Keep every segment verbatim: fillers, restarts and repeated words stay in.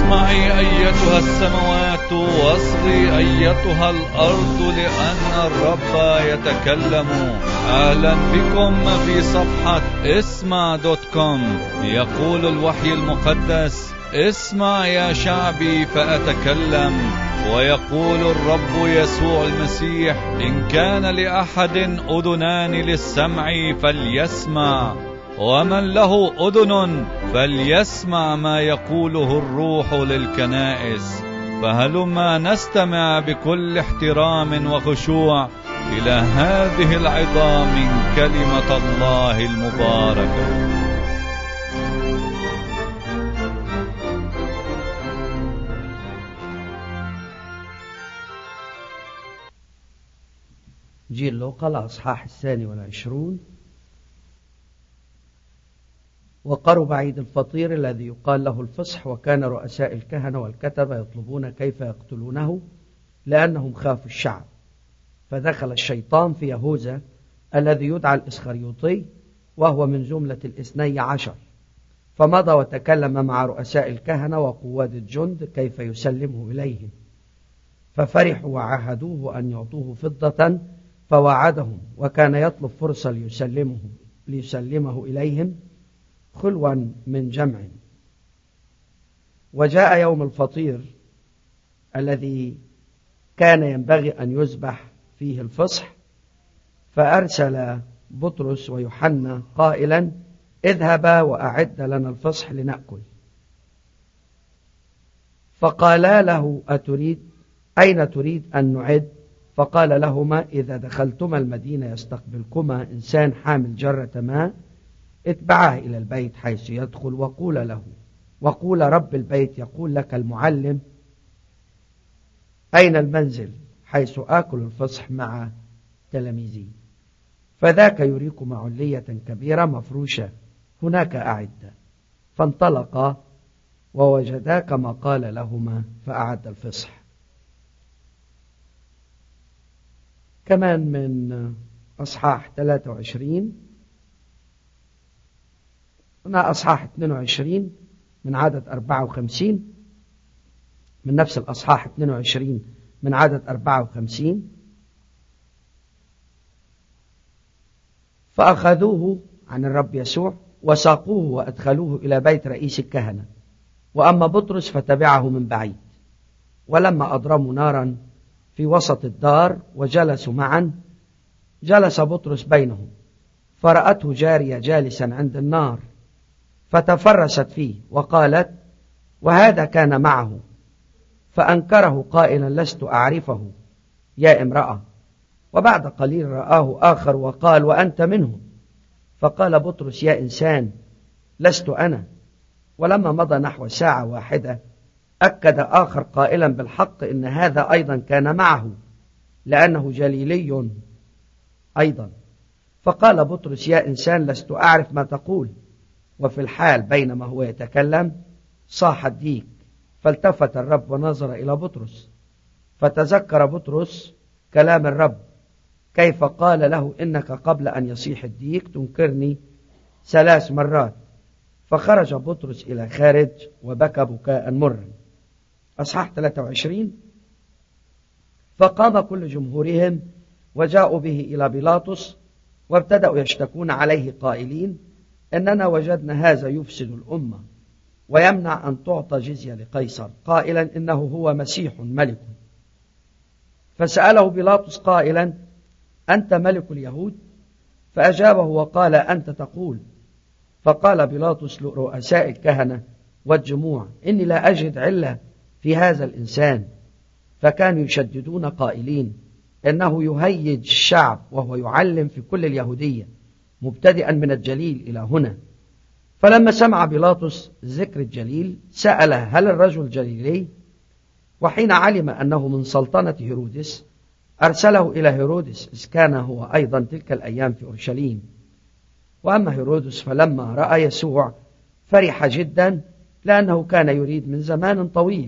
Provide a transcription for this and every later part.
اسمعي أيتها السماوات واصغي أيتها الأرض لأن الرب يتكلم. أهلا بكم في صفحة اسمع دوت كوم. يقول الوحي المقدس: اسمع يا شعبي فأتكلم. ويقول الرب يسوع المسيح: إن كان لأحد أذنان للسمع فليسمع، ومن له أذن فليسمع ما يقوله الروح للكنائس. فهلما نستمع بكل احترام وخشوع إلى هذه العظة من كلمة الله المباركة. إنجيل لوقا الأصحاح الثاني والعشرون. وقرب عيد الفطير الذي يقال له الفصح، وكان رؤساء الكهنة والكتبة يطلبون كيف يقتلونه لأنهم خافوا الشعب. فدخل الشيطان في يهوذا الذي يدعى الإسخريوطي، وهو من جملة الاثني عشر، فمضى وتكلم مع رؤساء الكهنة وقواد الجند كيف يسلمه إليهم. ففرحوا وعاهدوه أن يعطوه فضة، فوعدهم، وكان يطلب فرصة ليسلمه, ليسلمه إليهم خلوا من جمع. وجاء يوم الفطير الذي كان ينبغي أن يذبح فيه الفصح، فأرسل بطرس ويوحنا قائلا: اذهبا وأعد لنا الفصح لنأكل. فقالا له: أتريد أين تريد أن نعد؟ فقال لهما: إذا دخلتما المدينة يستقبلكما إنسان حامل جرة ماء، اتبعاه إلى البيت حيث يدخل، وقول له وقول رب البيت يقول لك المعلم: أين المنزل حيث آكل الفصح مع تلاميذي؟ فذاك يريكم علية كبيرة مفروشة، هناك أعد. فانطلقا ووجدا كما قال لهما، فأعد الفصح. كمان من أصحاح ثلاثة وعشرين، هنا أصحاح اثنين وعشرين من عدد أربعة وخمسين، من نفس الأصحاح اثنين وعشرين من عدد أربعة وخمسين. فأخذوه عن الرب يسوع وساقوه وأدخلوه إلى بيت رئيس الكهنة، وأما بطرس فتبعه من بعيد. ولما أضرموا نارا في وسط الدار وجلسوا معا، جلس بطرس بينهم، فرأته جارية جالسا عند النار، فتفرست فيه وقالت: وهذا كان معه. فأنكره قائلا: لست أعرفه يا امرأة. وبعد قليل رآه آخر وقال: وأنت منهم. فقال بطرس: يا إنسان، لست أنا. ولما مضى نحو ساعة واحدة أكد آخر قائلا: بالحق إن هذا أيضا كان معه، لأنه جليلي أيضا. فقال بطرس: يا إنسان، لست أعرف ما تقول. وفي الحال بينما هو يتكلم صاح الديك، فالتفت الرب ونظر إلى بطرس، فتذكر بطرس كلام الرب كيف قال له: إنك قبل أن يصيح الديك تنكرني ثلاث مرات. فخرج بطرس إلى خارج وبكى بكاء مرا. أصحاح ثلاثة وعشرين. فقام كل جمهورهم وجاءوا به إلى بيلاطس، وابتدأوا يشتكون عليه قائلين: إننا وجدنا هذا يفسد الأمة ويمنع أن تعطى جزية لقيصر، قائلا إنه هو مسيح ملك. فسأله بيلاطس قائلا: أنت ملك اليهود؟ فأجابه وقال: أنت تقول. فقال بيلاطس لرؤساء الكهنة والجموع: إني لا أجد علة في هذا الإنسان. فكانوا يشددون قائلين: إنه يهيج الشعب وهو يعلم في كل اليهودية مبتدئا من الجليل إلى هنا. فلما سمع بيلاطس ذكر الجليل سأله: هل الرجل جليلي؟ وحين علم أنه من سلطنة هيرودس أرسله إلى هيرودس، إذ كان هو أيضا تلك الأيام في أورشليم. وأما هيرودس فلما رأى يسوع فرح جدا، لأنه كان يريد من زمان طويل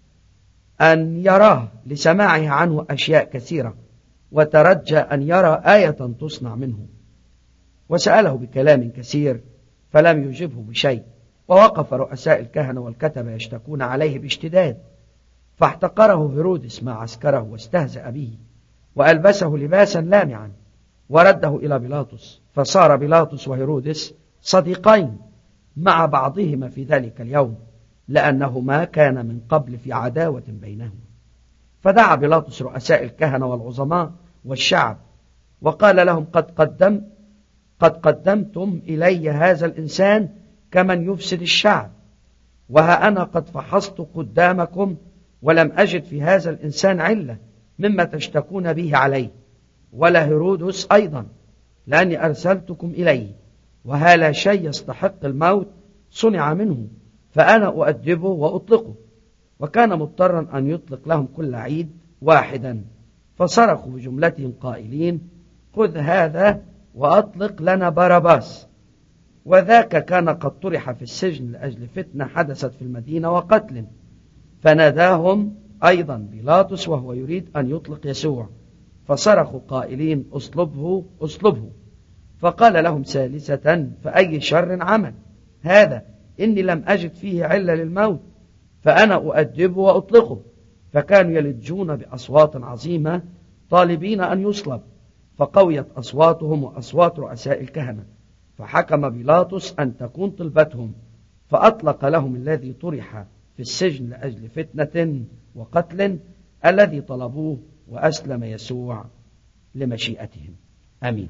أن يراه لسماعه عنه أشياء كثيرة، وترجى أن يرى آية تصنع منه. وسأله بكلام كثير فلم يجبه بشيء. ووقف رؤساء الكهنة والكتبة يشتكون عليه باشتداد، فاحتقره هيرودس مع عسكره واستهزأ به، وألبسه لباسا لامعا ورده إلى بيلاطس، فصار بيلاطس وهيرودس صديقين مع بعضهما في ذلك اليوم، لأنهما كان من قبل في عداوة بينهما. فدعا بيلاطس رؤساء الكهنة والعظماء والشعب وقال لهم: قد قدم قد قدمتم إلي هذا الإنسان كمن يفسد الشعب، وها أنا قد فحصت قدامكم ولم أجد في هذا الإنسان علة مما تشتكون به عليه، ولا هيرودس أيضا، لأني أرسلتكم إليه، وها لا شيء يستحق الموت صنع منه، فأنا أؤدبه وأطلقه. وكان مضطرا أن يطلق لهم كل عيد واحدا، فصرخوا بجملتهم قائلين: خذ هذا وأطلق لنا باراباس. وذاك كان قد طرح في السجن لأجل فتنة حدثت في المدينة وقتل. فناداهم أيضا بيلاطس وهو يريد أن يطلق يسوع، فصرخوا قائلين: أصلبه أصلبه. فقال لهم ثالثة: فأي شر عمل هذا؟ إني لم أجد فيه علة للموت، فأنا أؤدبه وأطلقه. فكانوا يلجون بأصوات عظيمة طالبين أن يصلب، فقويت أصواتهم وأصوات رؤساء الكهنة، فحكم بيلاطس أن تكون طلبتهم، فأطلق لهم الذي طرح في السجن لأجل فتنة وقتل الذي طلبوه، وأسلم يسوع لمشيئتهم. أمين.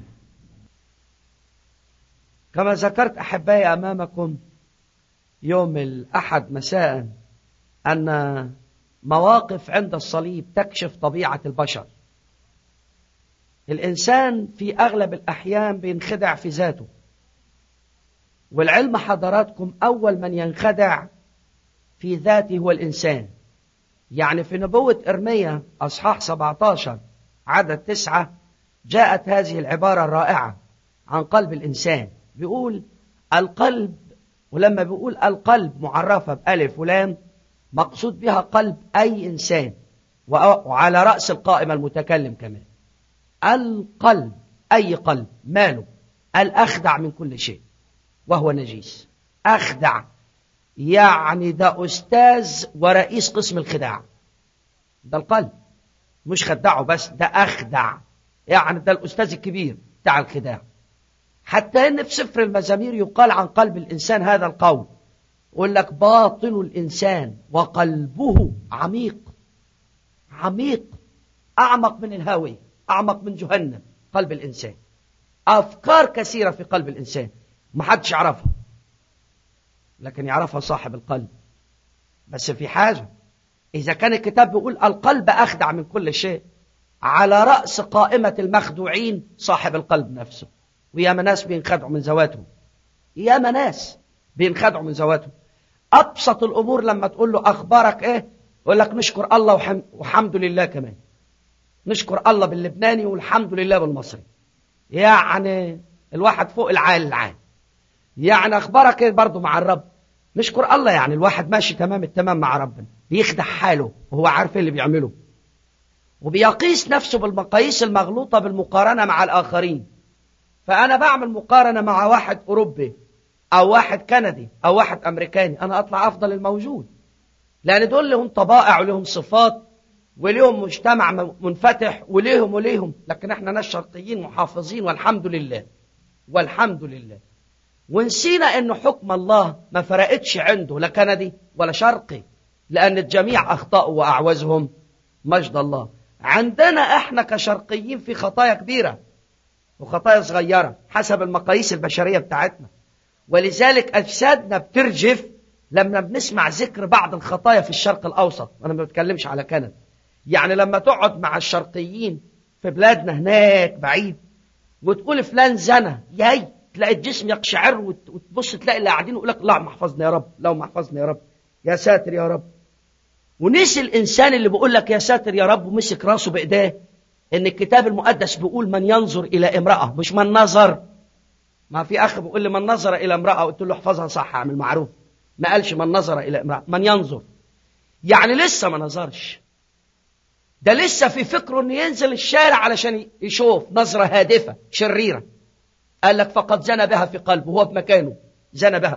كما ذكرت أحبائي أمامكم يوم الأحد مساء أن مواقف عند الصليب تكشف طبيعة البشر. الإنسان في أغلب الأحيان بينخدع في ذاته، والعلم حضراتكم أول من ينخدع في ذاته هو الإنسان. يعني في نبوة إرميا أصحاح سبعة عشر عدد تسعة جاءت هذه العبارة الرائعة عن قلب الإنسان. بيقول القلب، ولما بيقول القلب معرفة بألف ولام مقصود بها قلب أي إنسان، وعلى رأس القائمة المتكلم كمان. القلب أي قلب ماله؟ الأخدع من كل شيء وهو نجيس. أخدع يعني ده أستاذ ورئيس قسم الخداع، ده القلب. مش خدعه بس، ده أخدع، يعني ده الأستاذ الكبير بتاع الخداع. حتى إن في سفر المزامير يقال عن قلب الإنسان هذا القول، يقول لك باطن الإنسان وقلبه عميق. عميق، أعمق من الهاوية، أعمق من جهنم. قلب الإنسان أفكار كثيرة في قلب الإنسان محدش يعرفها، لكن يعرفها صاحب القلب. بس في حاجة، إذا كان الكتاب بيقول القلب أخدع من كل شيء، على رأس قائمة المخدوعين صاحب القلب نفسه. ويا ناس بينخدعوا من ذواتهم، يا ناس بينخدعوا من ذواتهم. أبسط الأمور لما تقول له أخبارك إيه يقول لك نشكر الله وحم... وحمد لله. كمان نشكر الله باللبناني والحمد لله بالمصري. يعني الواحد فوق العال العال. يعني أخبارك إيه برضو مع الرب؟ نشكر الله. يعني الواحد ماشي تمام التمام مع ربنا، بيخدع حاله وهو عارف اللي بيعمله، وبيقيس نفسه بالمقاييس المغلوطة بالمقارنة مع الآخرين. فأنا بعمل مقارنة مع واحد أوروبي أو واحد كندي أو واحد أمريكاني، أنا أطلع أفضل الموجود، لأن دول لهم طبائع ولهم صفات وليهم مجتمع منفتح وليهم وليهم. لكن احنا ناس شرقيين محافظين والحمد لله والحمد لله. ونسينا أن حكم الله ما فرقتش عنده لا كندي ولا شرقي، لأن الجميع أخطأوا وأعوزهم مجد الله. عندنا احنا كشرقيين في خطايا كبيرة وخطايا صغيرة حسب المقاييس البشرية بتاعتنا، ولذلك أجسادنا بترجف لما بنسمع ذكر بعض الخطايا في الشرق الأوسط. أنا ما بتكلمش على كندا. يعني لما تقعد مع الشرقيين في بلادنا هناك بعيد وتقول فلان زنا، ياي تلاقي الجسم يقشعر، وتبص تلاقي اللي قاعدين يقول لك لا محفظنا يا رب، لا محفظنا يا رب، يا ساتر يا رب. ونسي الإنسان اللي بيقول لك يا ساتر يا رب ومسك راسه بإيديه إن الكتاب المقدس بيقول من ينظر إلى امرأة، مش من نظر. ما في أخ بيقول لي من نظر إلى امرأة، قلت له احفظها صح اعمل معروف، ما قالش من نظر إلى امرأة، من ينظر. يعني لسه ما نظرش، ده لسه في فكره إنه ينزل الشارع علشان يشوف نظرة هادفة شريرة. قال لك فقد زنى بها في قلبه، هو بمكانه زنى بها.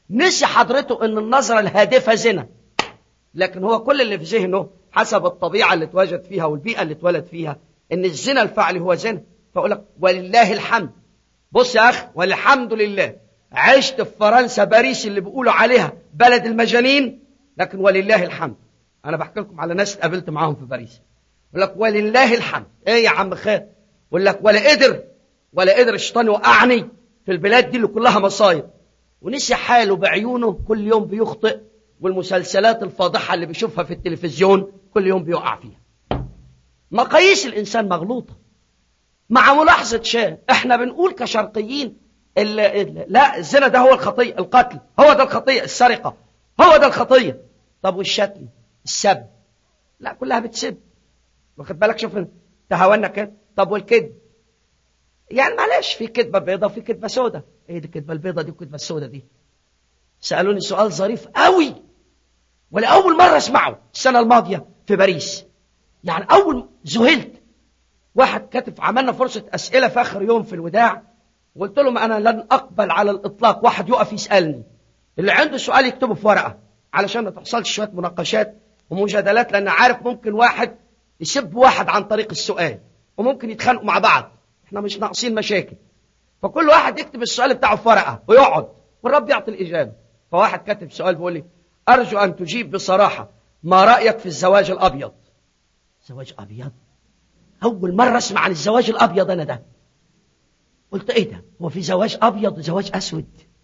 نسي حضرته ان النظرة الهادفة زنا، لكن هو كل اللي في ذهنه حسب الطبيعة اللي اتوجد فيها والبيئة اللي اتولد فيها ان الزنا الفعلي هو زنا. فأقول لك ولله الحمد. بص يا أخي، والحمد لله عشت في فرنسا باريس اللي بيقولوا عليها بلد المجانين، لكن ولله الحمد. أنا بحكي لكم على ناس قابلت معاهم في باريس، يقول لك ولله الحمد. إيه يا عم خير؟ يقول لك ولا قدر ولا قدر الشيطان يوقعني في البلاد دي اللي كلها مصايب، ونسي حاله بعيونه كل يوم بيخطئ، والمسلسلات الفاضحة اللي بيشوفها في التلفزيون كل يوم بيقع فيها. مقاييس الإنسان مغلوطة. مع ملاحظة شيء، احنا بنقول كشرقيين ال ال لا الزنا ده هو الخطية، القتل هو ده الخطية، السرقة هو ده الخطية. طب والشتم، السب، لا كلها بتسب، واخد بالك؟ شوف تهاونا كده. طب والكذب، يعني معلش في كذبة بيضة وفي كذبة سودة. ايه دي الكذبة البيضة دي والكذبة السودة دي؟ سألوني سؤال ظريف قوي ولأول مرة اسمعه السنة الماضية في باريس، يعني أول ذهلت. واحد كاتب، عملنا فرصة أسئلة في آخر يوم في الوداع، وقلت لهم أنا لن أقبل على الإطلاق واحد يقف يسألني، اللي عنده سؤال يكتبه في ورقة علشان ما تحصلش شوية مناقشات ومجادلات، لأن عارف ممكن واحد يسب واحد عن طريق السؤال وممكن يتخانقوا مع بعض. احنا مش ناقصين مشاكل، فكل واحد يكتب السؤال بتاعه في ورقة ويقعد والرب يعطي الإجابة. فواحد كاتب سؤال بيقول لي أرجو أن تجيب بصراحة، ما رأيك في الزواج الأبيض؟ زواج أبيض؟ أول مرة أسمع عن الزواج الأبيض أنا ده. قلت إيه ده؟ هو في زواج أبيض وزواج أسود؟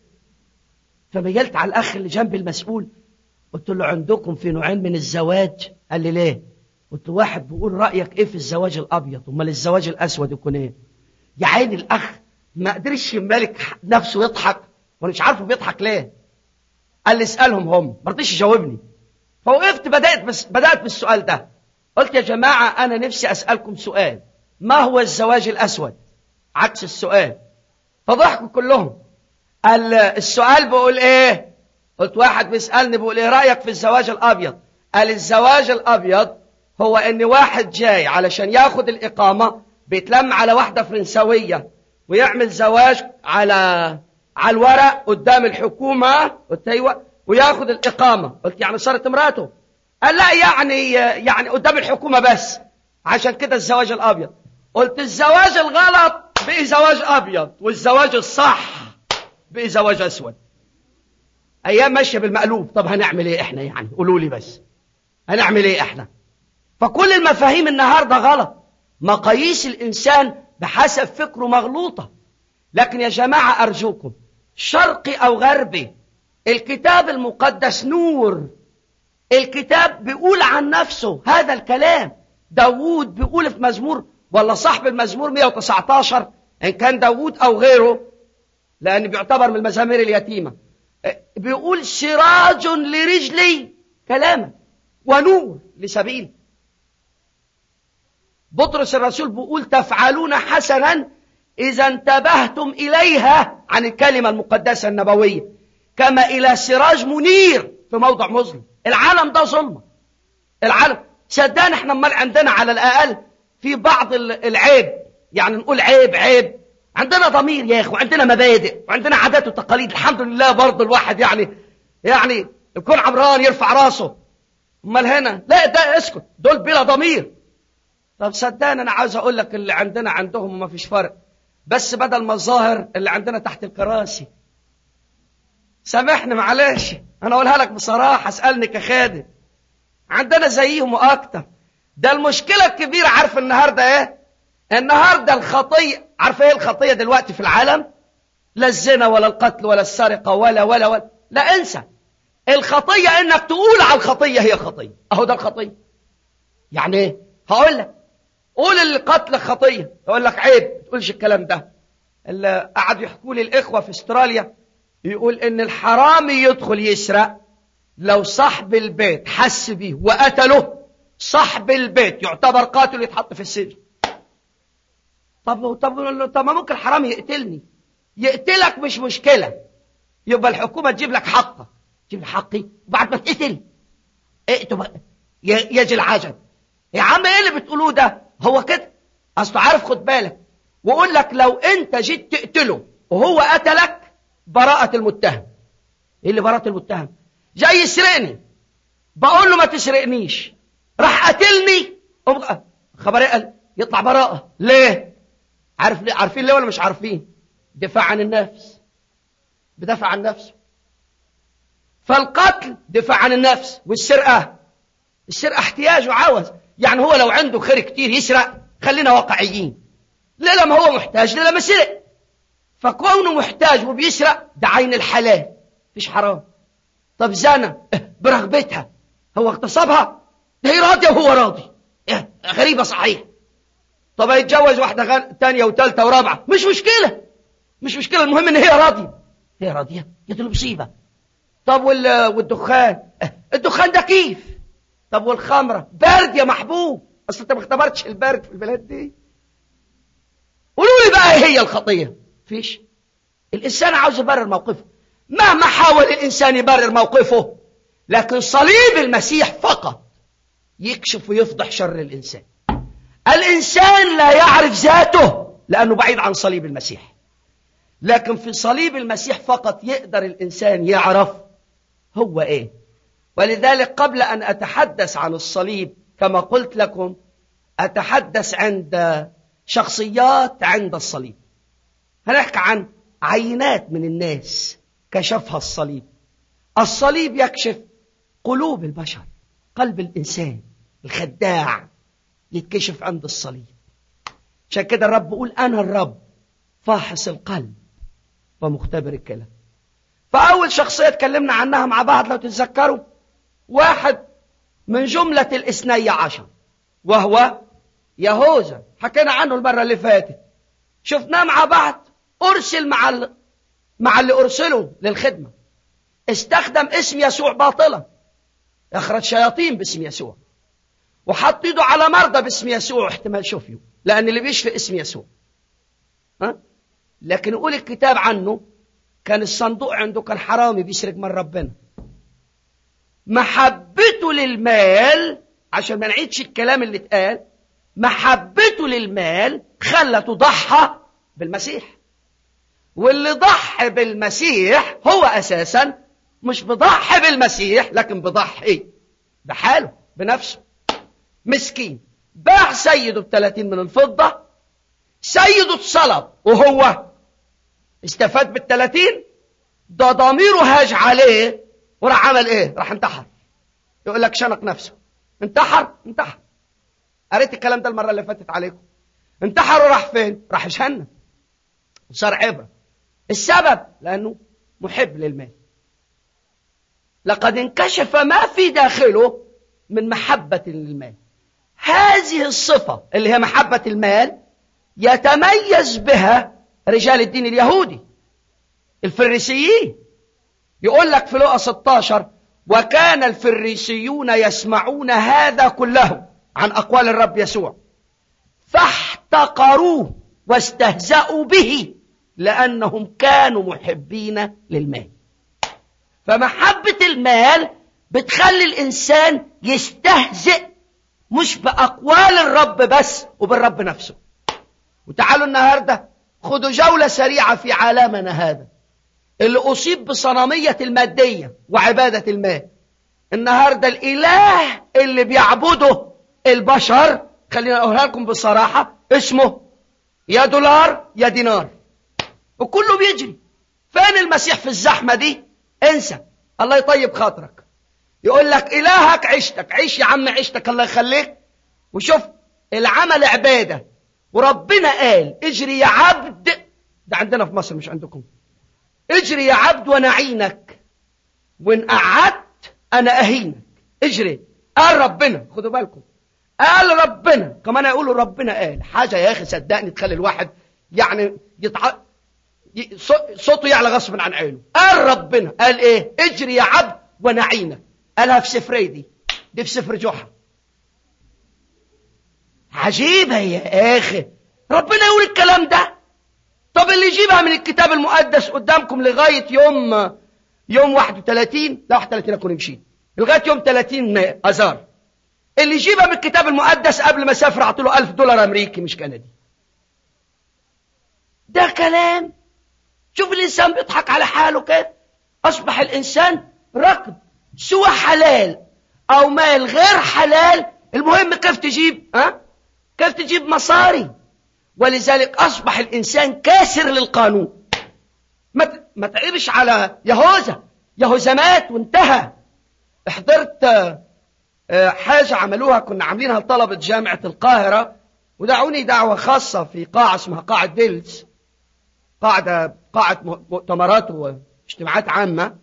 فميلت على الأخ اللي جنب المسؤول، قلت له عندكم في نوعين من الزواج؟ قال لي ليه؟ قلت له واحد بيقول رأيك إيه في الزواج الأبيض، أمال الزواج الأسود يكون إيه؟ يا عيني الأخ ما قدرش يملك نفسه يضحك، وأنا مش عارفه بيضحك ليه. قال لي اسألهم هم، ما رضيش يجاوبني. فوقفت بدأت بس بدأت بالسؤال ده، قلت يا جماعة أنا نفسي أسألكم سؤال، ما هو الزواج الأسود؟ عكس السؤال. فضحكوا كلهم. قال السؤال بيقول إيه؟ قلت واحد بيسألني بيقول إيه رأيك في الزواج الأبيض؟ قال الزواج الأبيض هو إن واحد جاي علشان ياخد الإقامة بيتلم على واحدة فرنسوية ويعمل زواج على على الورق قدام الحكومة، قلت أيوة، وياخد الإقامة. قلت يعني صارت امراته؟ قال لا يعني يعني قدام الحكومة بس، عشان كده الزواج الأبيض. قلت الزواج الغلط بقي زواج أبيض، والزواج الصح بقي زواج أسود. أيام ماشية بالمقلوب. طب هنعمل إيه إحنا يعني؟ قولوا لي بس هنعمل إيه إحنا؟ فكل المفاهيم النهاردة غلط، مقاييس الإنسان بحسب فكره مغلوطة. لكن يا جماعة أرجوكم، شرقي أو غربي، الكتاب المقدس نور. الكتاب بيقول عن نفسه هذا الكلام. داوود بيقول في مزمور، ولا صاحب المزمور مئة وتسعة عشر إن كان داوود أو غيره، لأن بيعتبر من المزامير اليتيمة، بيقول سراج لرجلي كلامك ونور لسبيل. بطرس الرسول بيقول تفعلون حسنا إذا انتبهتم إليها عن الكلمة المقدسة النبوية، كما إلى سراج منير في موضع مظلم. العالم ده ظلمة. العالم صدقني احنا امال عندنا على الأقل في بعض العيب، يعني نقول عيب عيب، عندنا ضمير يا اخي، وعندنا مبادئ، وعندنا عادات وتقاليد. الحمد لله برضه الواحد يعني يعني يكون عمران يرفع راسه. امال هنا لا، ده اسكت، دول بلا ضمير. طب صدقني انا عاوز اقول لك اللي عندنا عندهم وما فيش فرق، بس بدل ما الظاهر اللي عندنا تحت الكراسي. سامحني معلش، انا اقولها لك بصراحه، اسالني كخادم، عندنا زيهم واكتر. ده المشكله الكبيره. عارف النهارده ايه؟ النهارده الخطيه، عارف ايه الخطيه دلوقتي في العالم؟ لا الزنا ولا القتل ولا السرقه ولا ولا ولا لا، انسى. الخطيه انك تقول على الخطيه هي خطيه. اهو ده الخطيه. يعني ايه؟ هقول لك، قول القتل خطيه، اقول لك عيب ما تقولش الكلام ده. اللي قعدوا يحكوا لي الاخوه في استراليا، يقول ان الحرامي يدخل يسرق، لو صاحب البيت حس بيه وقتله، صاحب البيت يعتبر قاتل يتحط في السجن. طب طب طب ما ممكن الحرامي يقتلني، يقتلك مش مشكله، يبقى الحكومه تجيب لك حقك. تجيب لي حقي بعد ما تقتل؟ اقتل بقى يجي العجب. يا عم ايه اللي بتقولوه ده؟ هو كده اصل عارف، خد بالك، واقول لك لو انت جيت تقتله وهو قتلك، براءة المتهم. ايه اللي براءة المتهم؟ جاي يسرقني، بقول له ما تسرقنيش، راح قتلني، خبر ايه؟ قال يطلع براءة. ليه؟ عارف ليه؟ عارفين ليه ولا مش عارفين؟ دفاع عن النفس، بدافع عن نفسه. فالقتل دفاع عن النفس، والسرقة السرقة احتياج وعوز. يعني هو لو عنده خير كتير يسرق، خلينا واقعيين، ليه لما هو محتاج؟ ليه لما سرق؟ فكونه محتاج وبيسرق ده عين الحلال، مفيش حرام. طب زنى برغبتها، هو اغتصبها، ده هي راضية وهو راضي، إيه؟ غريبة صحيح. طب هيتجوز واحدة تانية وثالثة ورابعة، مش مشكلة، مش مشكلة، المهم ان هي راضية، هي راضية، دي المصيبة. طب والدخان، الدخان ده كيف؟ طب والخمرة برد يا محبوب، اصل انت ما اختبرتش البرد في البلاد دي. قولوا لي بقى ايه هي الخطية؟ فيش. الانسان عاوز يبرر موقفه، مهما حاول الانسان يبرر موقفه، لكن صليب المسيح فقط يكشف ويفضح شر الانسان. الانسان لا يعرف ذاته لانه بعيد عن صليب المسيح، لكن في صليب المسيح فقط يقدر الانسان يعرف هو ايه. ولذلك قبل ان اتحدث عن الصليب كما قلت لكم، اتحدث عند شخصيات عند الصليب. هنحكي عن عينات من الناس كشفها الصليب. الصليب يكشف قلوب البشر، قلب الإنسان الخداع يتكشف عند الصليب. عشان كده الرب يقول أنا الرب فاحص القلب ومختبر الكلام. فأول شخصية تكلمنا عنها مع بعض لو تتذكروا، واحد من جملة الاثني عشر وهو يهوذا، حكينا عنه المرة اللي فاتت، شفناه مع بعض، أرسل مع ال... مع اللي أرسله للخدمة، استخدم اسم يسوع باطلا، أخرج شياطين باسم يسوع، وحط يده على مرضى باسم يسوع، احتمال شفيه لأن اللي بيشفي اسم يسوع. ها؟ لكن يقول الكتاب عنه كان الصندوق عنده كان حرامي بيسرق من ربنا. محبته للمال، عشان ما نعيدش الكلام اللي اتقال، محبته للمال خلته ضحى بالمسيح. واللي ضحى بالمسيح هو أساسا مش بضحي بالمسيح، لكن بضحي بحاله بنفسه. مسكين باع سيده بثلاثين من الفضة، سيده اتصلب وهو استفاد بالثلاثين، ده ضميره هاج عليه وراح عمل ايه؟ راح انتحر. يقول لك شنق نفسه، انتحر انتحر قريت الكلام ده المرة اللي فاتت عليكم. انتحر وراح فين؟ راح جهنم وصار عبرة. السبب لأنه محب للمال. لقد انكشف ما في داخله من محبة للمال. هذه الصفة اللي هي محبة المال يتميز بها رجال الدين اليهودي الفريسيين. يقول لك في لوقا ستة عشر وكان الفريسيون يسمعون هذا كله عن أقوال الرب يسوع فاحتقروه واستهزأوا به لأنهم كانوا محبين للمال. فمحبة المال بتخلي الإنسان يستهزئ مش بأقوال الرب بس وبالرب نفسه. وتعالوا النهاردة خدوا جولة سريعة في عالمنا هذا اللي أصيب بصنمية المادية وعبادة المال. النهاردة الإله اللي بيعبده البشر، خلينا أقولها لكم بصراحة، اسمه يا دولار يا دينار، وكله بيجري. فين المسيح في الزحمة دي؟ انسى. الله يطيب خاطرك، يقول لك إلهك عشتك، عيش يا عم عشتك الله يخليك. وشوف العمل عبادة، وربنا قال اجري يا عبد، ده عندنا في مصر مش عندكم، اجري يا عبد وانا اعينك، وان قعدت انا اهينك. اجري، قال ربنا، خدوا بالكم، قال ربنا كمان يقولوا ربنا قال حاجة يا اخي صدقني تخلي الواحد يعني يتع... صوته يعلى غصب عن عينه. قال ربنا قال ايه؟ اجري يا عبد وانا اعينك. قالها في سفري دي دي في سفر جحا. عجيبة يا اخي، ربنا يقول الكلام ده. طب اللي يجيبها من الكتاب المقدس قدامكم لغاية يوم يوم واحد وثلاثين، لا واحد وثلاثين اكون مشيت لغاية يوم ثلاثين اذار، اللي يجيبها من الكتاب المقدس قبل ما سافر اعطيله ألف دولار امريكي مش كندي. ده كلام. شوف الانسان بيضحك على حاله كيف. أصبح الإنسان ركب، سوى حلال أو مال غير حلال، المهم كيف تجيب ها؟ كيف تجيب مصاري. ولذلك أصبح الإنسان كاسر للقانون. ما تعيبش على يهوذا، يهوذا مات وانتهى. حضرت حاجة عملوها، كنا عاملينها لطلبة جامعة القاهرة، ودعوني دعوة خاصة في قاعة اسمها قاعة بيلز، قاعدة قاعة مؤتمرات واجتماعات عامة.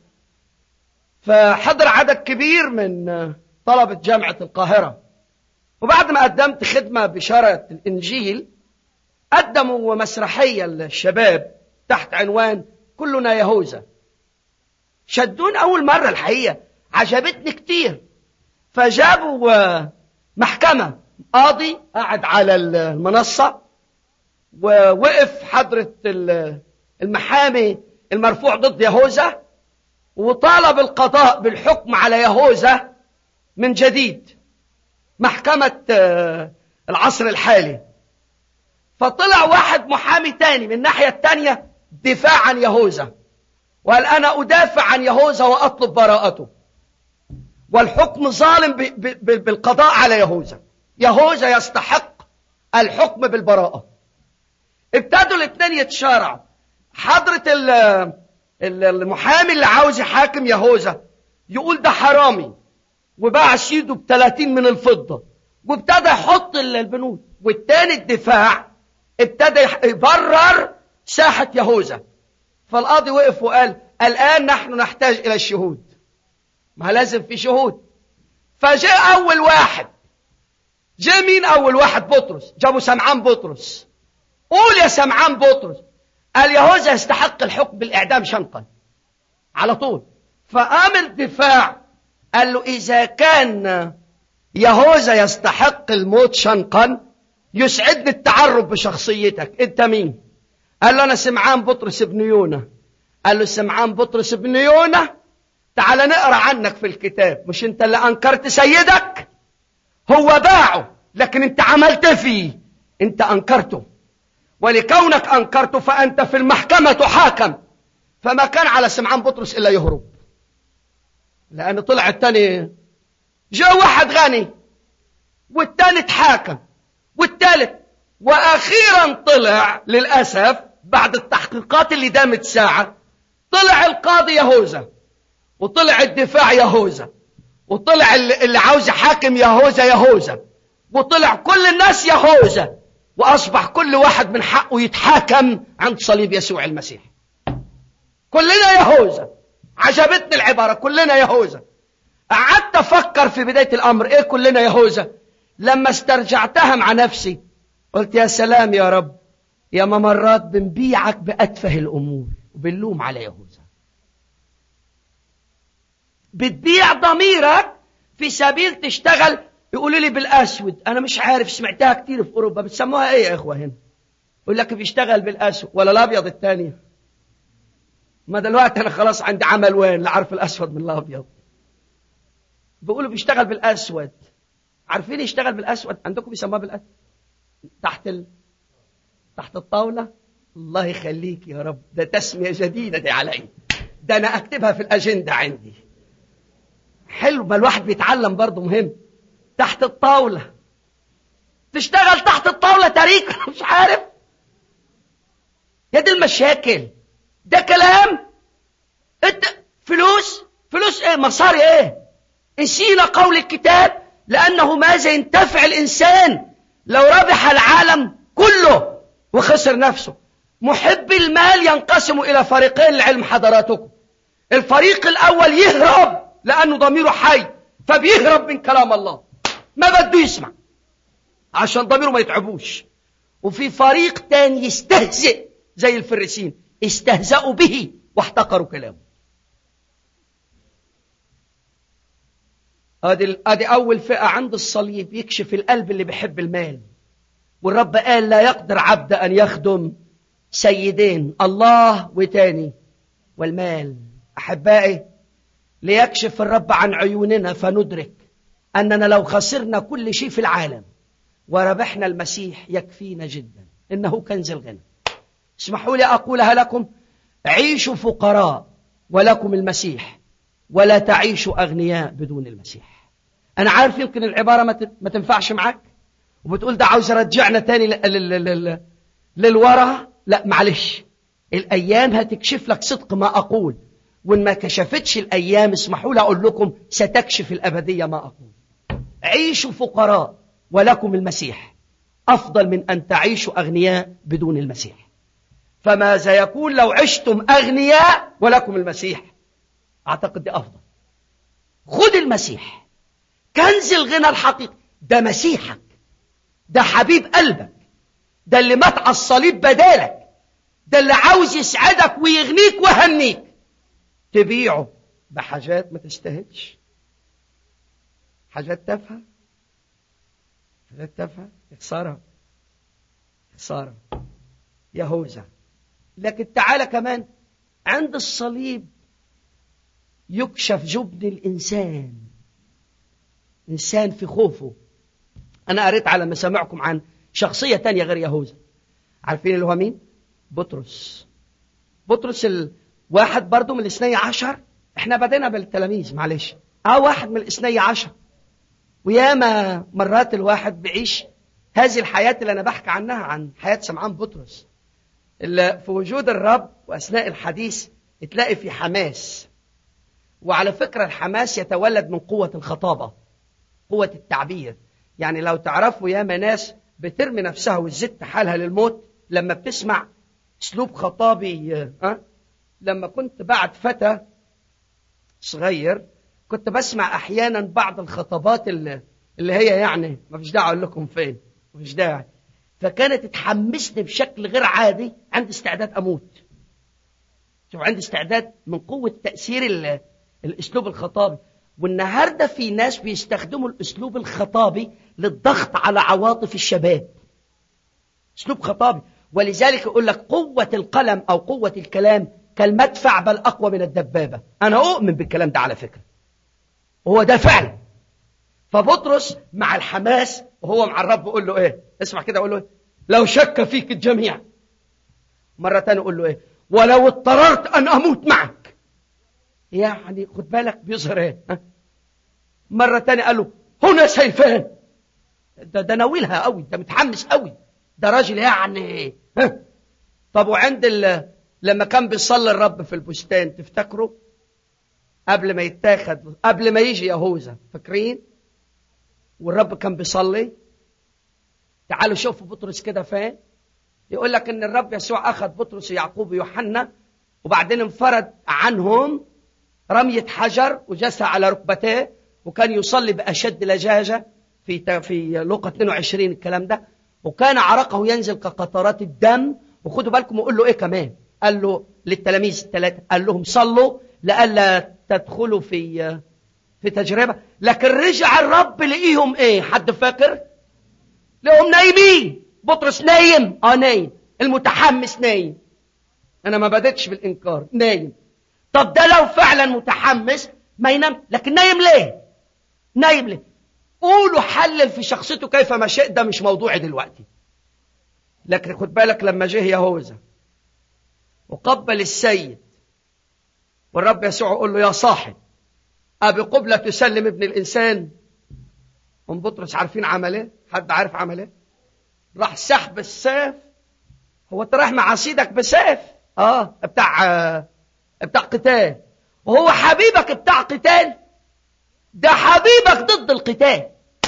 فحضر عدد كبير من طلبة جامعة القاهرة، وبعد ما قدمت خدمة بشارة الإنجيل قدموا مسرحية للشباب تحت عنوان كلنا يهوذا. شدون أول مرة، الحقيقة عجبتني كتير. فجابوا محكمة، قاضي قاعد على المنصة، ووقف حضرة المحامي المرفوع ضد يهوذا، وطالب القضاء بالحكم على يهوذا من جديد، محكمة العصر الحالي. فطلع واحد محامي تاني من الناحية التانية دفاع عن يهوذا، وقال أنا أدافع عن يهوذا وأطلب براءته، والحكم ظالم بالقضاء على يهوذا، يهوذا يستحق الحكم بالبراءة. ابتدوا الاثنين يتشارعوا. حضرة المحامي اللي عاوز يحاكم يهوذا يقول ده حرامي، وباع سيده بثلاثين من الفضة، وابتدى يحط البنود. والتاني الدفاع ابتدى يبرر ساحة يهوذا. فالقاضي وقف وقال الآن نحن نحتاج إلى الشهود، ما لازم في شهود. فجاء أول واحد، جاء مين أول واحد؟ بطرس. جابوا سمعان بطرس. قول يا سمعان بطرس، قال يهوذا يستحق الحكم بالإعدام شنقا على طول. فقام الدفاع قال له إذا كان يهوذا يستحق الموت شنقا يسعدني التعرف بشخصيتك، أنت مين؟ قال له أنا سمعان بطرس بن يونا. قال له سمعان بطرس بن يونا، تعال نقرأ عنك في الكتاب. مش أنت اللي أنكرت سيدك؟ هو باعه، لكن أنت عملت فيه، أنت أنكرته، ولكونك أنكرته فأنت في المحكمة تحاكم. فما كان على سمعان بطرس إلا يهرب، لأن طلع التاني. جاء واحد غني، والتاني اتحاكم، والتالت، وأخيرا طلع للأسف بعد التحقيقات اللي دامت ساعة، طلع القاضي يهوذا، وطلع الدفاع يهوذا، وطلع اللي عاوز يحاكم يهوذا يهوذا، وطلع كل الناس يهوذا، وأصبح كل واحد من حقه يتحاكم عند صليب يسوع المسيح. كلنا يهوذا. عجبتني العبارة كلنا يهوذا. قعدت أفكر في بداية الأمر إيه كلنا يهوذا. لما استرجعتها مع نفسي قلت يا سلام يا رب، يا ما مرات بنبيعك بأتفه الأمور وبنلوم على يهوذا. بتبيع ضميرك في سبيل تشتغل. يقولوا لي بالأسود، أنا مش عارف، سمعتها كتير في أوروبا، بتسموها إيه يا إخوة هنا؟ يقول لك بيشتغل بالأسود ولا الأبيض الثانية. ما دلوقتي أنا خلاص عندي عمل وين لا عارف الأسود من الأبيض. بيقولوا بيشتغل بالأسود. عارفين يشتغل بالأسود؟ عندكم بيسموها بالأسود تحت ال... تحت الطاولة. الله يخليك يا رب، ده تسمية جديدة دي علي، ده أنا أكتبها في الأجندة عندي. حلو، ما الواحد بيتعلم برضه، مهم. تحت الطاولة، تشتغل تحت الطاولة تاريخ مش عارف. يا دي المشاكل، ده كلام. انت فلوس فلوس ايه؟ مصاري ايه؟ نسينا قول الكتاب لأنه ماذا ينتفع الإنسان لو ربح العالم كله وخسر نفسه. محب المال ينقسم إلى فريقين لعلم حضراتكم. الفريق الأول يهرب لأنه ضميره حي، فبيهرب من كلام الله، ما بده يسمع عشان ضميره ما يتعبوش. وفي فريق تاني يستهزئ زي الفريسين، استهزأوا به واحتقروا كلامه. ادي ادي اول فئة عند الصليب، يكشف القلب اللي بيحب المال. والرب قال لا يقدر عبد ان يخدم سيدين، الله وتاني والمال. احبائي، ليكشف الرب عن عيوننا فندرك اننا لو خسرنا كل شيء في العالم وربحنا المسيح يكفينا جدا، انه كنز الغنى. اسمحوا لي اقولها لكم، عيشوا فقراء ولكم المسيح، ولا تعيشوا أغنياء بدون المسيح. أنا عارف يمكن العبارة ما تنفعش معك وبتقول ده عاوز رجعنا تاني للورا. لا معلش، الأيام هتكشف لك صدق ما أقول، وإن ما كشفتش الأيام اسمحوا لي أقول لكم ستكشف الأبدية ما أقول. عيشوا فقراء ولكم المسيح أفضل من أن تعيشوا أغنياء بدون المسيح. فماذا يكون لو عشتم أغنياء ولكم المسيح؟ أعتقد دي أفضل. خد المسيح، كنز الغنى الحقيقي ده مسيحك، ده حبيب قلبك، ده اللي مات على الصليب بدالك، ده اللي عاوز يسعدك ويغنيك ويهنيك. تبيعه بحاجات ما تستاهلش، حاجات تافهة، حاجات تافهة، خسارة خسارة يهوذا. لكن تعالى كمان عند الصليب يكشف جبن الإنسان، إنسان في خوفه. أنا قريت على مسامعكم عن شخصية تانية غير يهوذا. عارفين اللي هو مين؟ بطرس. بطرس الواحد برضو من الاثني عشر. احنا بدينا بالتلاميذ معلش. اه واحد من الاثني عشر. وياما مرات الواحد بيعيش هذه الحياة اللي أنا بحكي عنها، عن حياة سمعان بطرس، اللي في وجود الرب وأثناء الحديث تلاقي في حماس. وعلى فكرة الحماس يتولد من قوة الخطابة، قوة التعبير. يعني لو تعرفوا ياما ناس بترمي نفسها وتزت حالها للموت لما بتسمع اسلوب خطابي. أه؟ لما كنت بعد فتى صغير كنت بسمع احيانا بعض الخطابات اللي, اللي هي يعني ما فيش داعي اقول لكم فين، ما فيش داعي. فكانت تحمسني بشكل غير عادي، عندي استعداد اموت. شوف، عندي استعداد من قوة تأثير الاسلوب الخطابي. والنهارده في ناس بيستخدموا الاسلوب الخطابي للضغط على عواطف الشباب. اسلوب خطابي، ولذلك يقول لك قوة القلم او قوة الكلام كالمدفع بل اقوى من الدبابة. انا اؤمن بالكلام ده على فكرة، هو ده فعلا. فبطرس مع الحماس وهو مع الرب يقول له ايه؟ اسمع كده، يقول له ايه؟ لو شك فيك الجميع. مرة تانية يقول له ايه؟ ولو اضطررت ان اموت معك. يعني خد بالك بيظهر ايه؟ ها؟ مرة تانية قال له هنا سيفان. ده, ده ناويلها قوي، ده متحمس قوي، ده راجل يعني. ها؟ طب وعند لما كان بيصلي الرب في البستان تفتكروا قبل ما يتاخد، قبل ما يجي يهوذا، فاكرين؟ والرب كان بيصلي. تعالوا شوفوا بطرس كده فين. يقول لك ان الرب يسوع اخذ بطرس ويعقوب ويوحنا وبعدين انفرد عنهم رمية حجر وجسى على ركبتيه، وكان يصلي بأشد لجاجة في في لوقا اثنين وعشرين الكلام ده. وكان عرقه ينزل كقطرات الدم. وخدوا بالكم وقول له ايه كمان؟ قال له للتلاميذ الثلاثة، قال لهم صلوا لألا تدخلوا في في تجربة. لكن رجع الرب لقيهم ايه؟ حد فاكر؟ لقيهم نايمين. بطرس نايم، اه نايم، المتحمس نايم. انا ما بدأتش بالانكار، نايم. طب ده لو فعلا متحمس ما ينام، لكن نايم ليه؟ نايم ليه؟ قولوا حلل في شخصيته كيف ما شئت، ده مش موضوعي دلوقتي. لكن خد بالك لما جه يهوذا وقبل السيد والرب يسوع يقول له يا صاحب أبي قبلة تسلم ابن الإنسان. هم بطرس عارفين عمل ايه؟ حد عارف عمل ايه؟ راح سحب السيف. هو انت رايح مع سيدك بسيف؟ اه بتاع آه بتاع قتال، وهو حبيبك بتاع قتال؟ ده حبيبك ضد القتال،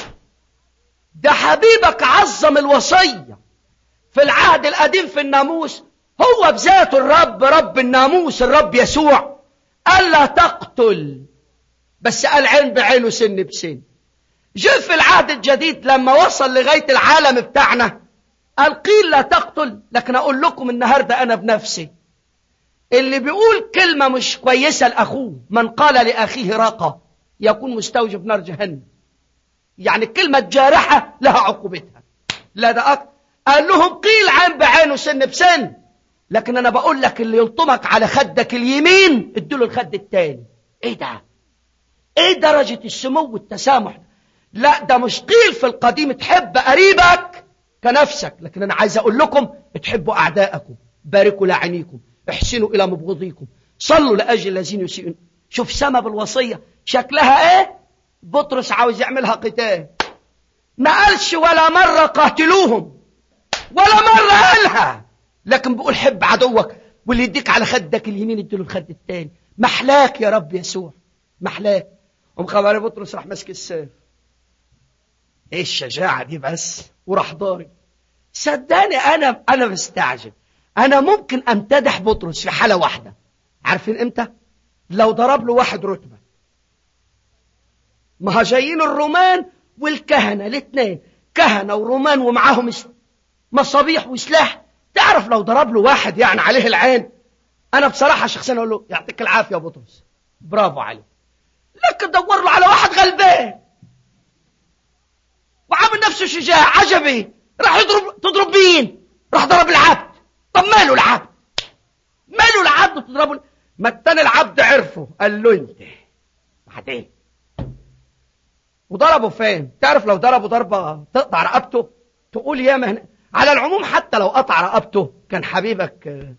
ده حبيبك عظم الوصية في العهد القديم في الناموس. هو بذاته الرب، رب الناموس، الرب يسوع قال لا تقتل، بس قال عين بعين وسن بسن. جاء في العهد الجديد لما وصل لغاية العالم بتاعنا قال قيل لا تقتل. لكن أقول لكم النهاردة أنا بنفسي اللي بيقول كلمة مش كويسة لأخوه، من قال لأخيه راقة يكون مستوجب نار جهنم. يعني الكلمة الجارحة لها عقوبتها. لا ده أكتر. قال لهم قيل عين بعين وسن بسن. لكن أنا بقول لك اللي يلطمك على خدك اليمين اديله الخد التاني. ايه ده؟ ايه درجة السمو والتسامح؟ لا ده مش قيل في القديم تحب قريبك كنفسك. لكن أنا عايز أقول لكم تحبوا أعداءكم، باركوا لاعنيكم، احسنوا إلى مبغضيكم، صلوا لأجل الذين يسيئون. شوف سما بالوصية شكلها ايه. بطرس عاوز يعملها قتال، ما قالش ولا مرة قاتلوهم ولا مرة قالها، لكن بيقول حب عدوك واللي يديك على خدك اليمين اديله الخد التاني. محلاك يا رب يسوع محلاك. ومخبر بطرس راح ماسك السيف. ايه الشجاعة دي بس، وراح ضارب. صدقني انا انا مستعجب. انا ممكن امتدح بطرس في حالة واحدة، عارفين امتى؟ لو ضرب له واحد رتبة. ما جايين الرومان والكهنة الاثنين، كهنة ورومان ومعاهم مصابيح وسلاح. تعرف لو ضرب له واحد يعني عليه العين، انا بصراحة شخصيا اقول له يعطيك العافية يا بطرس، برافو عليك. لكن دور له على واحد غلبان وعامل نفسه شجاع عجبي، راح يضرب. تضرب مين؟ راح ضرب العبد. طب ماله العبد؟ ماله العبد تضربه؟ ما التاني العبد عرفه قال له انت بعدين. وضربه فين؟ تعرف لو ضربه ضربة تقطع رقبته تقول يا مهن. على العموم حتى لو قطع رقبته كان حبيبك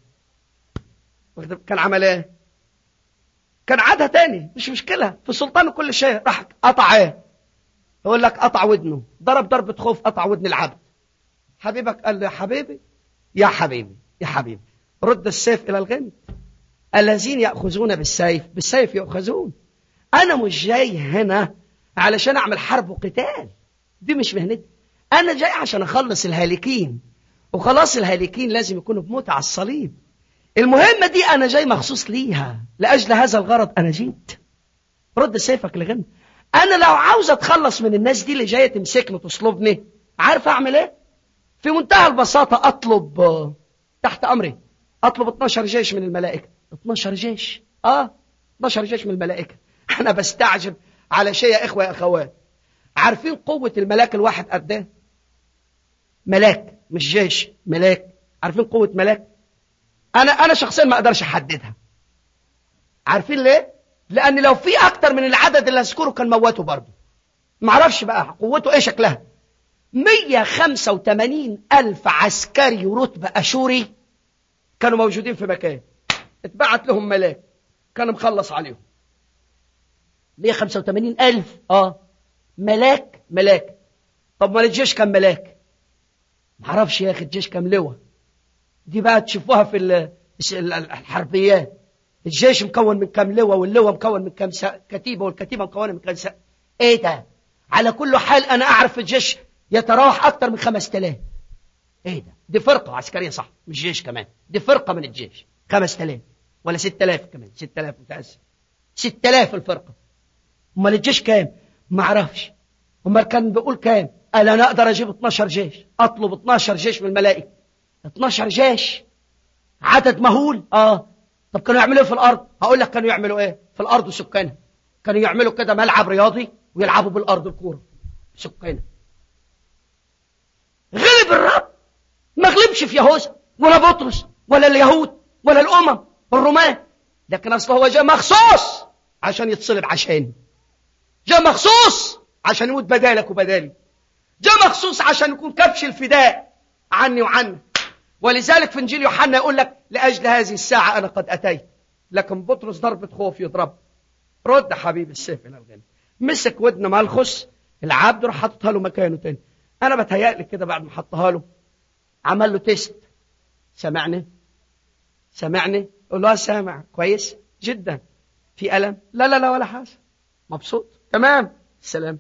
كان عمل ايه؟ كان عادها تاني، مش مشكلة، في سلطان كل شيء. راح قطع ايه؟ يقول لك قطع ودنه، ضرب ضربة خوف قطع ودن العبد. حبيبك قال له يا حبيبي يا حبيبي يا حبيبي رد السيف إلى الغمد. الذين يأخذون بالسيف بالسيف يأخذون. أنا مش جاي هنا علشان أعمل حرب وقتال، دي مش مهنتي. أنا جاي عشان أخلص الهالكين، وخلاص الهالكين لازم يكونوا بموت على الصليب. المهمة دي أنا جاي مخصوص ليها، لأجل هذا الغرض أنا جيت. رد سيفك لغمد. أنا لو عاوز أتخلص من الناس دي اللي جاية تمسكني وتصلبني، عارف أعمل إيه؟ في منتهى البساطة أطلب تحت أمري، أطلب اتناشر جيش من الملائكة. اتناشر جيش، آه اتناشر جيش من الملائكة. أنا بستعجب على شيء يا إخوة يا أخوات. عارفين قوة الملاك الواحد قد إيه؟ ملاك مش جيش، ملاك. عارفين قوة ملاك؟ أنا أنا شخصيا ما أقدرش أحددها. عارفين ليه؟ لأن لو في أكتر من العدد اللي أذكره كان موته برضه. ما أعرفش بقى قوته إيه شكلها. مية وخمسة وثمانين ألف عسكري ورتبة أشوري كانوا موجودين في مكان، اتبعت لهم ملاك كان مخلص عليهم. مية وخمسة وثمانين ألف آه ملاك ملاك. طب ما الجيش كان ملاك؟ ما اعرفش يا أخي الجيش كام لواء، دي بقى تشوفوها في الحربيات. الجيش مكون من كام لواء، واللواء مكون من كام كتيبة، والكتيبة مكونة من كام سا... ايه ده؟ على كل حال انا اعرف الجيش يتراوح اكتر من خمس تلاف. ايه ده؟ دي فرقة عسكرية صح، مش جيش كمان، دي فرقة من الجيش. خمس تلاف ولا ست تلاف كمان، ست تلاف متأسف، ست تلاف الفرقة. امال الجيش كام؟ ما اعرفش. امال كان بيقول كام؟ قال انا اقدر اجيب اتناشر جيش، اطلب اتناشر جيش من الملائكة. اتناشر جيش عدد مهول. اه طب كانوا يعملوا ايه في الارض؟ هقول لك كانوا يعملوا ايه في الارض وسكانها. كانوا يعملوا كده ملعب رياضي ويلعبوا بالارض الكوره سكانها. غلب الرب، ما غلبش في يهوذا ولا بطرس ولا اليهود ولا الامم الرومان، لكن اصله هو جاء مخصوص عشان يتصلب عشاني، جاء مخصوص عشان يموت بدالك وبدالي، جاء مخصوص عشان يكون كبش الفداء عني وعنك. ولذلك في انجيل يوحنا يقول لك لاجل هذه الساعه انا قد اتيت. لكن بطرس ضربة خوف يضرب. رد حبيب السيف الى الغنى. مسك ودن ملخص العبد وراح حاططها له مكانه تاني. انا بتهيألي كده بعد ما حطها له عمل له تيست. سمعني سمعني قول له سامع كويس جدا. في ألم؟ لا لا لا ولا حاجه، مبسوط تمام السلام.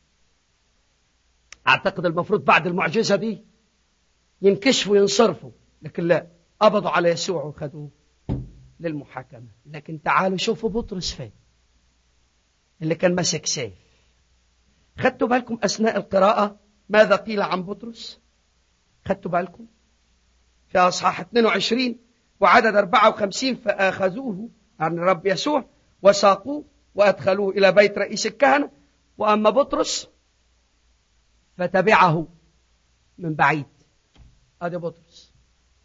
اعتقد المفروض بعد المعجزه دي ينكشفوا وينصرفوا، لكن لا، قبضوا على يسوع وخدوه للمحاكمة. لكن تعالوا شوفوا بطرس فين اللي كان ماسك سيف. خدتوا بالكم أثناء القراءة ماذا قيل عن بطرس؟ خدتوا بالكم في أصحاح اثنين وعشرين وعدد أربعة وخمسين فأخذوه عن الرب يسوع وساقوه وأدخلوه إلى بيت رئيس الكهنة، وأما بطرس فتبعه من بعيد. هذا بطرس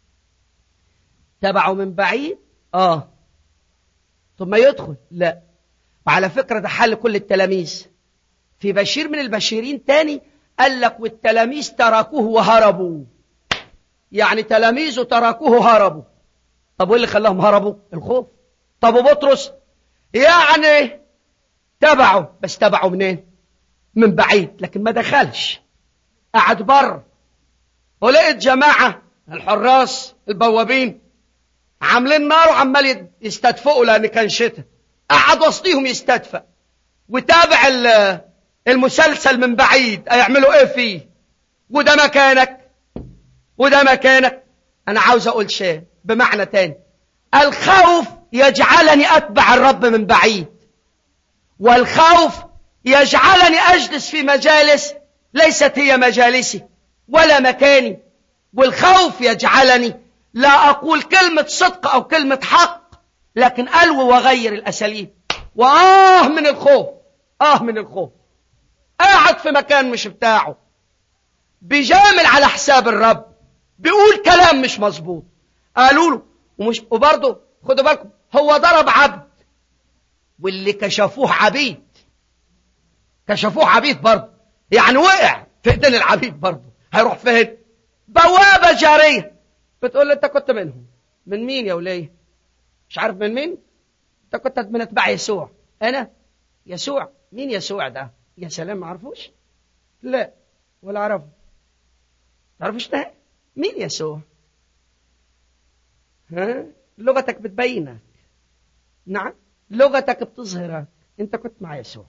تبعه من بعيد. آه ثم يدخل؟ لا. وعلى فكرة ده حل كل التلاميذ. في بشير من البشيرين تاني قال لك والتلاميذ تركوه وهربوا. يعني تلاميذه تركوه وهربوا. طب وايه اللي خلاهم هربوا؟ الخوف. طب وبطرس يعني تبعه، بس تبعه منين؟ من بعيد، لكن ما دخلش، قعد بره. ولقيت جماعة الحراس البوابين عاملين نار وعمال يستدفقوا لأن كان شتاء، قعد وسطيهم يستدفق وتابع المسلسل من بعيد هيعملوا ايه فيه. وده مكانك وده مكانك. انا عاوز اقول شيء بمعنى تاني، الخوف يجعلني اتبع الرب من بعيد، والخوف يجعلني اجلس في مجالس ليست هي مجالسي ولا مكاني، والخوف يجعلني لا اقول كلمة صدق او كلمة حق، لكن الوي واغير الاساليب. واه من الخوف، اه من الخوف. قاعد في مكان مش بتاعه، بيجامل على حساب الرب، بيقول كلام مش مظبوط. قالوا له ومش وبرضه خدوا بالكم، هو ضرب عبد واللي كشفوه عبيد، كشفوه عبيد برضه، يعني وقع في ايدين العبيد برضه. هيروح فين؟ بوابة جارية بتقول له انت كنت منهم. من مين يا وليه؟ مش عارف من مين؟ انت كنت من اتباع يسوع. انا يسوع؟ مين يسوع ده؟ يا سلام، ما عرفوش؟ لا ولا عرفه. تعرفوش ده مين يسوع؟ ها؟ لغتك بتبينك. نعم، لغتك بتظهرك. انت كنت مع يسوع.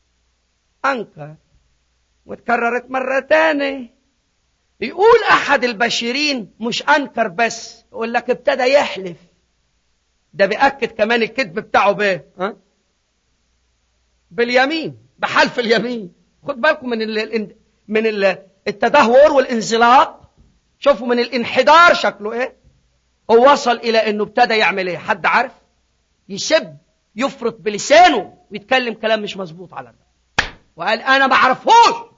انكر وتكررت مرة تانية. يقول احد البشرين مش انكر بس، يقول لك ابتدى يحلف. ده بيأكد كمان الكذب بتاعه بايه؟ ها؟ باليمين، بحلف اليمين. خد بالكم من ال من ال التدهور والانزلاق. شوفوا من الانحدار شكله ايه. هو وصل الى انه ابتدى يعمل ايه؟ حد عارف؟ يسب، يفرط بلسانه ويتكلم كلام مش مظبوط على ده، وقال انا ما اعرفوش.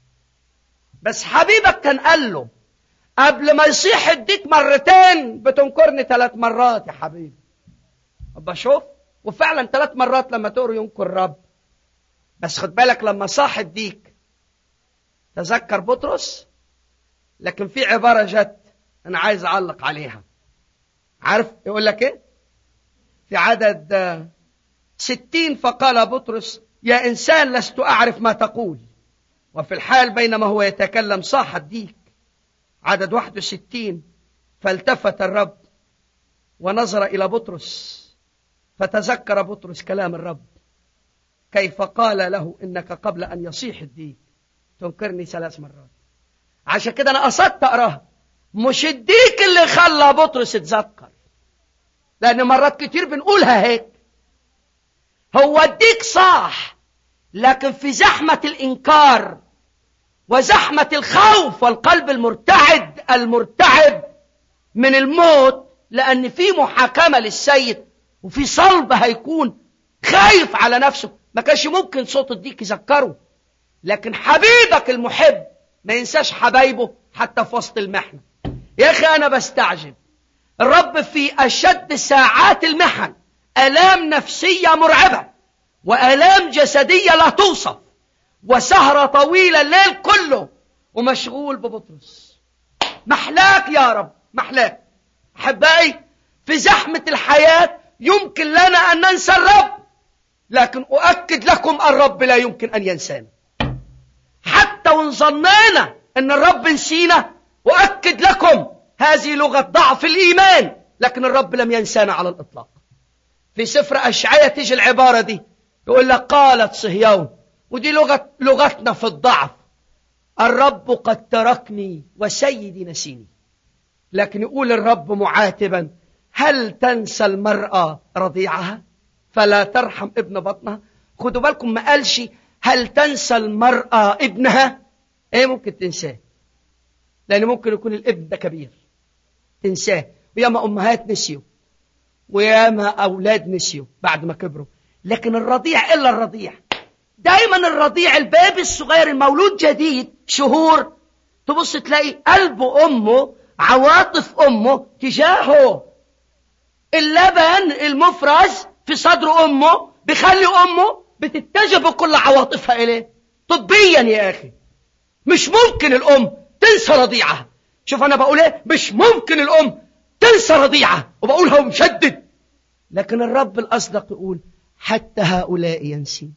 بس حبيبك كان قال له قبل ما يصيح الديك مرتين بتنكرني ثلاث مرات يا حبيبي. ابقى شوف، وفعلا ثلاث مرات لما تقروا ينكر الرب. بس خد بالك لما صاح الديك تذكر بطرس، لكن في عبارة جت انا عايز اعلق عليها. عارف يقول لك ايه في عدد ستين؟ فقال بطرس يا انسان لست اعرف ما تقول. وفي الحال بينما هو يتكلم صاح الديك. عدد واحد وستين فالتفت الرب ونظر إلى بطرس فتذكر بطرس كلام الرب كيف قال له إنك قبل أن يصيح الديك تنكرني ثلاث مرات. عشان كده أنا قصدت أقراها، مش الديك اللي خلى بطرس يتذكر، لأن مرات كتير بنقولها هيك. هو الديك صاح، لكن في زحمة الإنكار وزحمة الخوف والقلب المرتعد المرتعب من الموت، لأن في محاكمة للسيد وفي صلب هيكون خايف على نفسه، ما كانش ممكن صوت الديك يذكره. لكن حبيبك المحب ما ينساش حبايبه حتى في وسط المحنة. يا أخي أنا بستعجب الرب في أشد ساعات المحن، آلام نفسية مرعبة وآلام جسدية لا توصف، وسهرة طويلة الليل كله ومشغول ببطرس. محلاك يا رب، محلاك. أحبائي، في زحمة الحياة يمكن لنا أن ننسى الرب، لكن أؤكد لكم الرب لا يمكن أن ينسانا. حتى وإن ظننا أن الرب نسينا، أؤكد لكم هذه لغة ضعف الإيمان، لكن الرب لم ينسانا على الإطلاق. في سفر أشعياء تيجي العبارة دي، يقول لك قالت صهيون، ودي لغة لغتنا في الضعف، الرب قد تركني وسيدي نسيني. لكن يقول الرب معاتبا هل تنسى المرأة رضيعها فلا ترحم ابن بطنها؟ خدوا بالكم ما قالش هل تنسى المرأة ابنها. ايه ممكن تنساه، لأن ممكن يكون الابن ده كبير تنساه، وياما أمهات نسيوا وياما أولاد نسيوا بعد ما كبروا. لكن الرضيع إلا الرضيع، دايما الرضيع البيبي الصغير المولود جديد شهور، تبص تلاقي قلب أمه، عواطف أمه تجاهه. اللبن المفرز في صدر أمه بيخلي أمه بتتجه بكل عواطفها إليه. طبيا يا أخي مش ممكن الأم تنسى رضيعها. شوف أنا بقول إيه، مش ممكن الأم تنسى رضيعها، وبقولها ومشدد. لكن الرب الأصدق يقول حتى هؤلاء ينسين.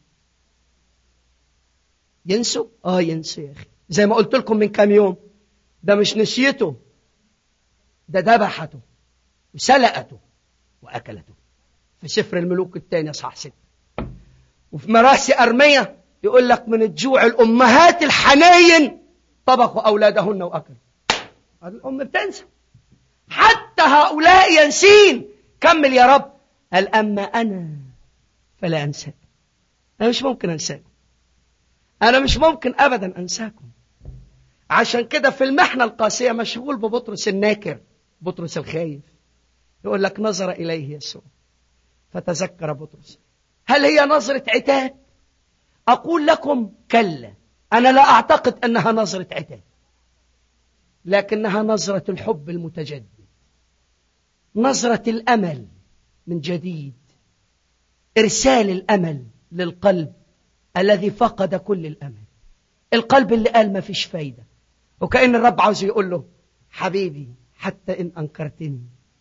ينسوا؟ آه ينسوا يا أخي. زي ما قلت لكم من كام يوم، ده مش نسيته، ده ذبحته وسلقته وأكلته. في سفر الملوك الثاني اصحاح ستة. وفي مراسي أرمية يقول لك من الجوع الأمهات الحنين طبخوا أولادهن وأكلوا. الأم بتنسى. حتى هؤلاء ينسين. كمل يا رب. قال أما أنا فلا أنساك. أنا مش ممكن أنساكم، أنا مش ممكن أبدا أنساكم. عشان كده في المحنة القاسية مشغول ببطرس الناكر، بطرس الخايف. يقول لك نظر إليه يسوع فتذكر بطرس. هل هي نظرة عتاب؟ أقول لكم كلا، أنا لا أعتقد أنها نظرة عتاب، لكنها نظرة الحب المتجدد، نظرة الأمل من جديد، إرسال الأمل للقلب الذي فقد كل الأمل، القلب اللي قال ما فيش فايدة. وكأن الرب عاوز يقول له حبيبي، حتى إن أنكرتني،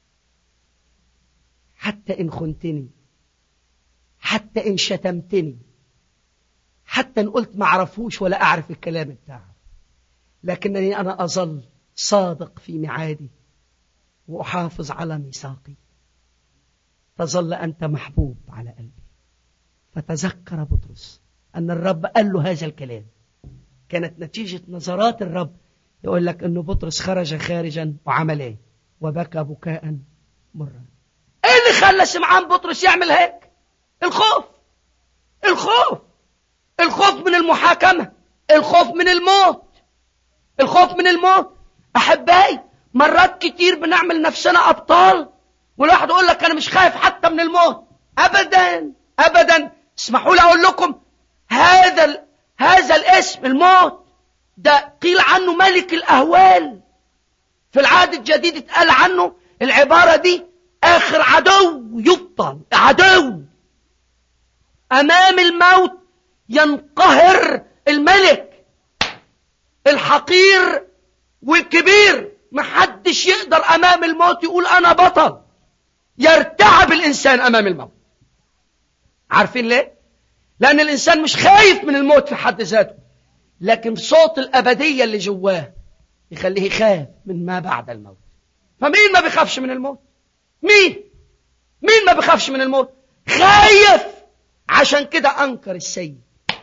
حتى إن خنتني، حتى إن شتمتني، حتى إن قلت ما عرفوش ولا أعرف الكلام بتاعه، لكنني أنا أظل صادق في ميعادي وأحافظ على ميثاقي. تظل أنت محبوب على قلبي. فتذكر بطرس أن الرب قال له هذا الكلام. كانت نتيجة نظرات الرب. يقول لك أنه بطرس خرج خارجا وعمل ايه؟ وبكى بكاء مرا. ايه اللي خلى سمعان بطرس يعمل هيك؟ الخوف. الخوف الخوف من المحاكمة، الخوف من الموت، الخوف من الموت. أحبائي، مرات كتير بنعمل نفسنا أبطال، والواحد يقول لك أنا مش خايف حتى من الموت. أبدا أبدا. اسمحوا لي أقول لكم، هذا ال... هذا الاسم الموت ده قيل عنه ملك الأهوال. في العهد الجديد اتقال عنه العبارة دي آخر عدو يبطل. عدو أمام الموت ينقهر الملك الحقير والكبير. محدش يقدر أمام الموت يقول أنا بطل. يرتعب الإنسان أمام الموت. عارفين ليه؟ لأن الإنسان مش خايف من الموت في حد ذاته، لكن صوت الأبدية اللي جواه يخليه يخاف من ما بعد الموت. فمين ما بيخافش من الموت؟ مين؟ مين ما بيخافش من الموت؟ خايف. عشان كده أنكر السيد.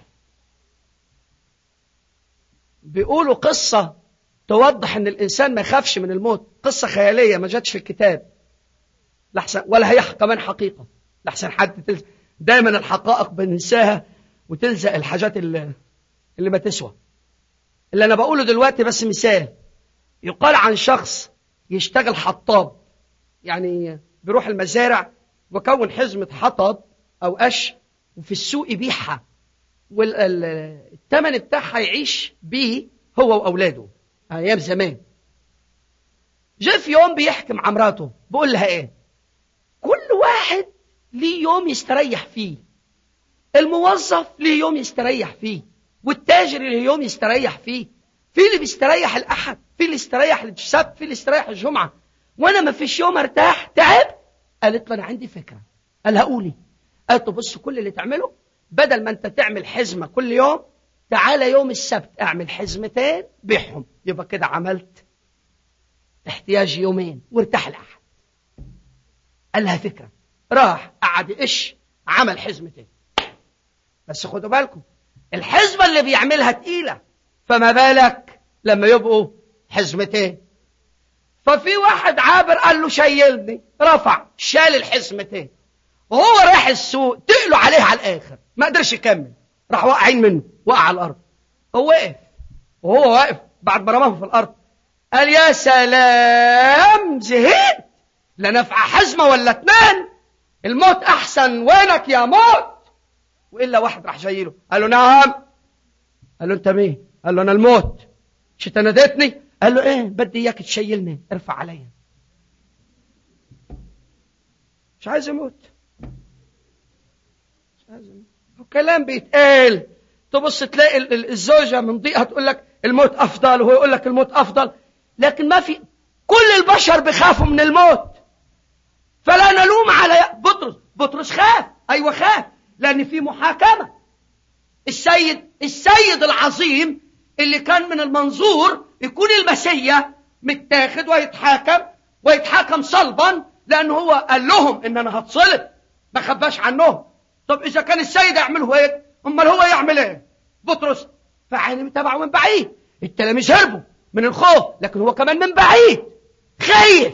بيقولوا قصة توضح أن الإنسان ما يخافش من الموت، قصة خيالية ما جاتش في الكتاب لحسن، ولا هي كمان حقيقة لحسن حد تلزق. دايما الحقائق بننساها وتلزق الحاجات اللي, اللي ما تسوى. اللي أنا بقوله دلوقتي بس مثال. يقال عن شخص يشتغل حطاب، يعني بيروح المزارع وكون حزمة حطب أو قش وفي السوق يبيعها، والثمن بتاعها يعيش بيه هو وأولاده أيام زمان. جاء في يوم بيحكي مع مراته، بقول لها إيه؟ كل واحد ليه يوم يستريح فيه. الموظف ليه يوم يستريح فيه، والتاجر ليه يوم يستريح فيه. في اللي بيستريح الأحد، في اللي يستريح السبت، في اللي يستريح الجمعة، وأنا ما فيش يوم ارتاح. تعب. قالت له أنا عندي فكرة. قالها قولي. قالت له بص، كل اللي تعمله بدل ما أنت تعمل حزمة كل يوم، تعالى يوم السبت اعمل حزمتين بيعهم، يبقى كده عملت احتياج يومين وارتاح الأحد. قالها فكرة. راح قعد يقش، عمل حزمتين. بس خدوا بالكم، الحزمة اللي بيعملها تقيلة، فما بالك لما يبقوا حزمتين. ففي واحد عابر قال له شيلني، رفع شال الحزمتين، وهو رايح السوق تقلوا عليه على الآخر، ما قدرش يكمل، راح واقعين منه، وقع على الأرض. هو وقف، وهو واقف بعد ما رماه في الأرض قال يا سلام، زهقت، لا نفع حزمة ولا اتنين، الموت أحسن، وينك يا موت. وإلا واحد راح جايله قال له نعم. قال له أنت مين؟ قال له أنا الموت. مش أنت ناديتني؟ قال له إيه، بدي إياك تشيلني، ارفع عليا. مش عايز يموت، مش عايز يموت. كلام بيتقال. تبص تلاقي الزوجة من ضيقها تقول لك الموت أفضل، وهو يقول لك الموت أفضل، لكن ما في. كل البشر بيخافوا من الموت. فلا نلوم على بطرس. بطرس خاف، أيوة خاف، لأن في محاكمة. السيد السيد العظيم اللي كان من المنظور يكون المسيا متاخد ويتحاكم ويتحاكم صلبا، لأنه هو قال لهم إن أنا هتصلب، ما خباش عنهم. طب إذا كان السيد يعمله هيك، أمال هو يعمل إيه؟ بطرس فعين تبعه من بعيد. التلاميذ هربوا من الخوف، لكن هو كمان من بعيد خايف.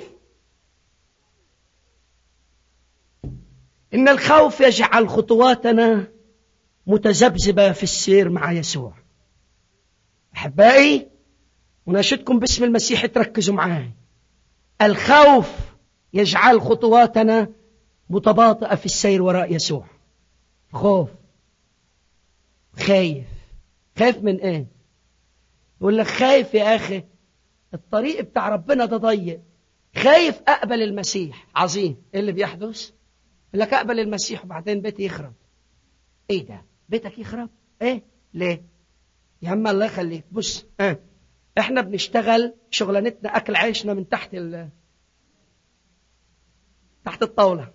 إن الخوف يجعل خطواتنا متذبذبة في السير مع يسوع. أحبائي، وناشدكم باسم المسيح تركزوا معاي. الخوف يجعل خطواتنا متباطئة في السير وراء يسوع. خوف، خايف. خايف من ايه؟ يقول لك خايف يا أخي، الطريق بتاع ربنا ده ضيق، خايف أقبل المسيح. عظيم. إيه اللي بيحدث؟ يقول لك أقبل المسيح وبعدين بيتي يخرب. إيه ده؟ بيتك يخرب؟ إيه؟ ليه؟ يا عم الله يخليك. بص، اه احنا بنشتغل شغلانتنا اكل عيشنا من تحت ال تحت الطاولة.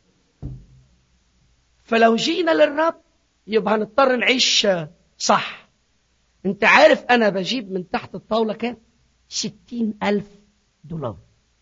فلو جينا للرب يبقى هنضطر نعيش صح. انت عارف انا بجيب من تحت الطاولة كام؟ ستين الف دولار.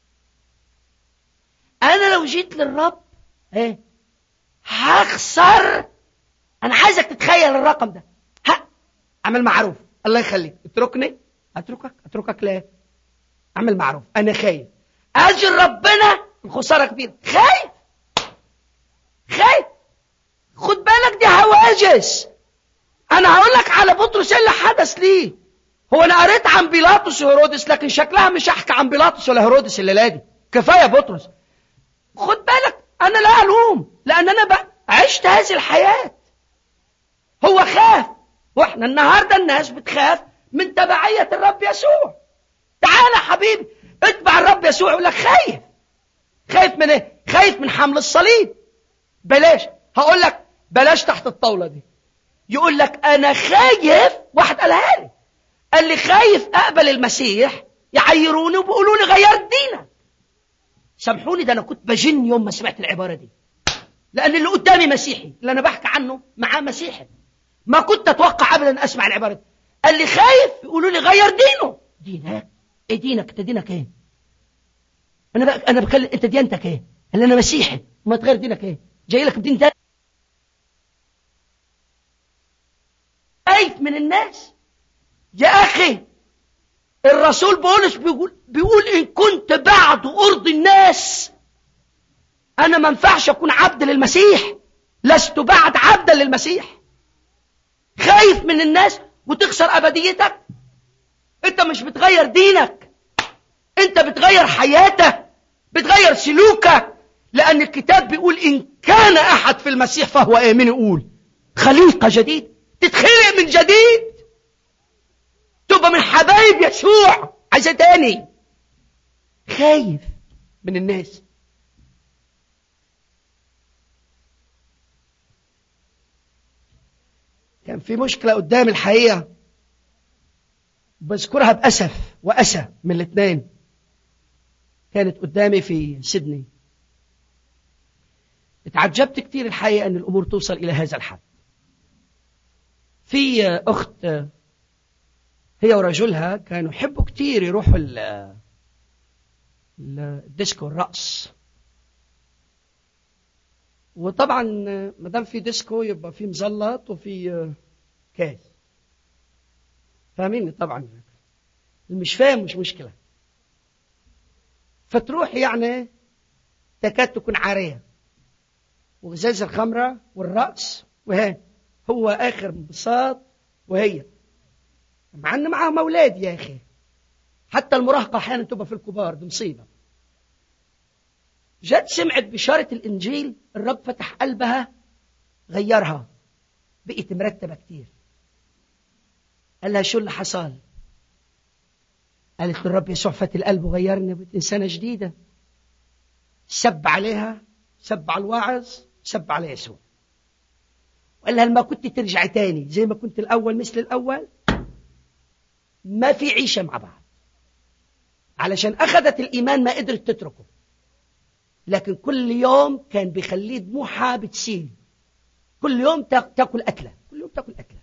انا لو جيت للرب ايه هخسر. انا عايزك تتخيل الرقم ده. ها، اعمل معروف، الله يخليك، اتركني. اتركك اتركك ليه؟ اعمل معروف، انا خايف اجل ربنا الخساره كبيره. خايف خايف. خد بالك، دي هواجس. انا هقول لك على بطرس اللي حدث ليه. هو انا قريت عن بيلاطس وهيرودس، لكن شكلها مش هحكي عن بيلاطس ولا هيرودس الليله دي، كفايه بطرس. خد بالك، انا لا الوم، لان انا بقى عشت هذه الحياه. هو خاف، واحنا النهارده الناس بتخاف من تبعيه الرب يسوع. تعال يا حبيبي اتبع الرب يسوع. يقول لك خايف. خايف من ايه؟ خايف من حمل الصليب. بلاش، هقول لك بلاش تحت الطاوله دي. يقول لك انا خايف. واحد قالها لي، قال لي خايف اقبل المسيح يعيروني وبيقولوا لي غيرت دينك. سامحوني، ده انا كنت بجن يوم ما سمعت العباره دي، لان اللي قدامي مسيحي، اللي انا بحكي عنه معاه مسيحي. ما كنت اتوقع ابدا اسمع العباره دي. قال لي خايف يقولوا لي غير دينه. دينك ايه؟ دينك انت دينك ايه؟ انا بقى انا بكلم انت ديانتك ايه؟ قال لي انا مسيحي. ما تغير دينك ايه؟ جاي لك بدين تاني. خايف من الناس يا اخي. الرسول بولس بيقول بيقول ان كنت بعد ارضي الناس، انا ما ينفعش اكون عبد للمسيح. لست بعد عبدا للمسيح. خايف من الناس وتخسر ابديتك. انت مش بتغير دينك، انت بتغير حياتك، بتغير سلوكك. لان الكتاب بيقول ان كان احد في المسيح فهو امين. يقول خليقة جديد، تتخلق من جديد، تبقى من حبايب يسوع. عايزة تاني. خايف من الناس. كان في مشكلة قدام الحقيقة، بذكرها بأسف وأسى من الاثنين. كانت قدامي في سيدني. اتعجبت كتير الحقيقة أن الأمور توصل إلى هذا الحد. في أخت هي ورجلها كانوا يحبوا كتير يروحوا الديسكو الرقص. وطبعا مدام في ديسكو يبقى في مزلط وفي كاس. فاهمين طبعا، مش فاهم مش مشكلة. فتروح يعني تكاد تكون عارية وغزاز الخمرة والرقص، وهي هو آخر انبساط. وهي مع أن معاهم أولاد يا أخي، حتى المراهقة أحيانا تبقى في الكبار، دي مصيبة. جت سمعت بشارة الإنجيل، الرب فتح قلبها، غيرها، بقيت مرتبة كتير. قال لها شو اللي حصل؟ قالت الرب يسوع فتح القلب وغيرني، بقيت إنسانة جديدة. سب عليها، سب على الواعظ، سب على يسوع. وقال لها ما كنت ترجع تاني زي ما كنت الأول مثل الأول، ما في عيشة مع بعض. علشان أخذت الإيمان ما قدرت تتركه، لكن كل يوم كان بيخليه دموعها بتسيل. كل يوم تاكل أكلة، كل يوم تاكل أكلة.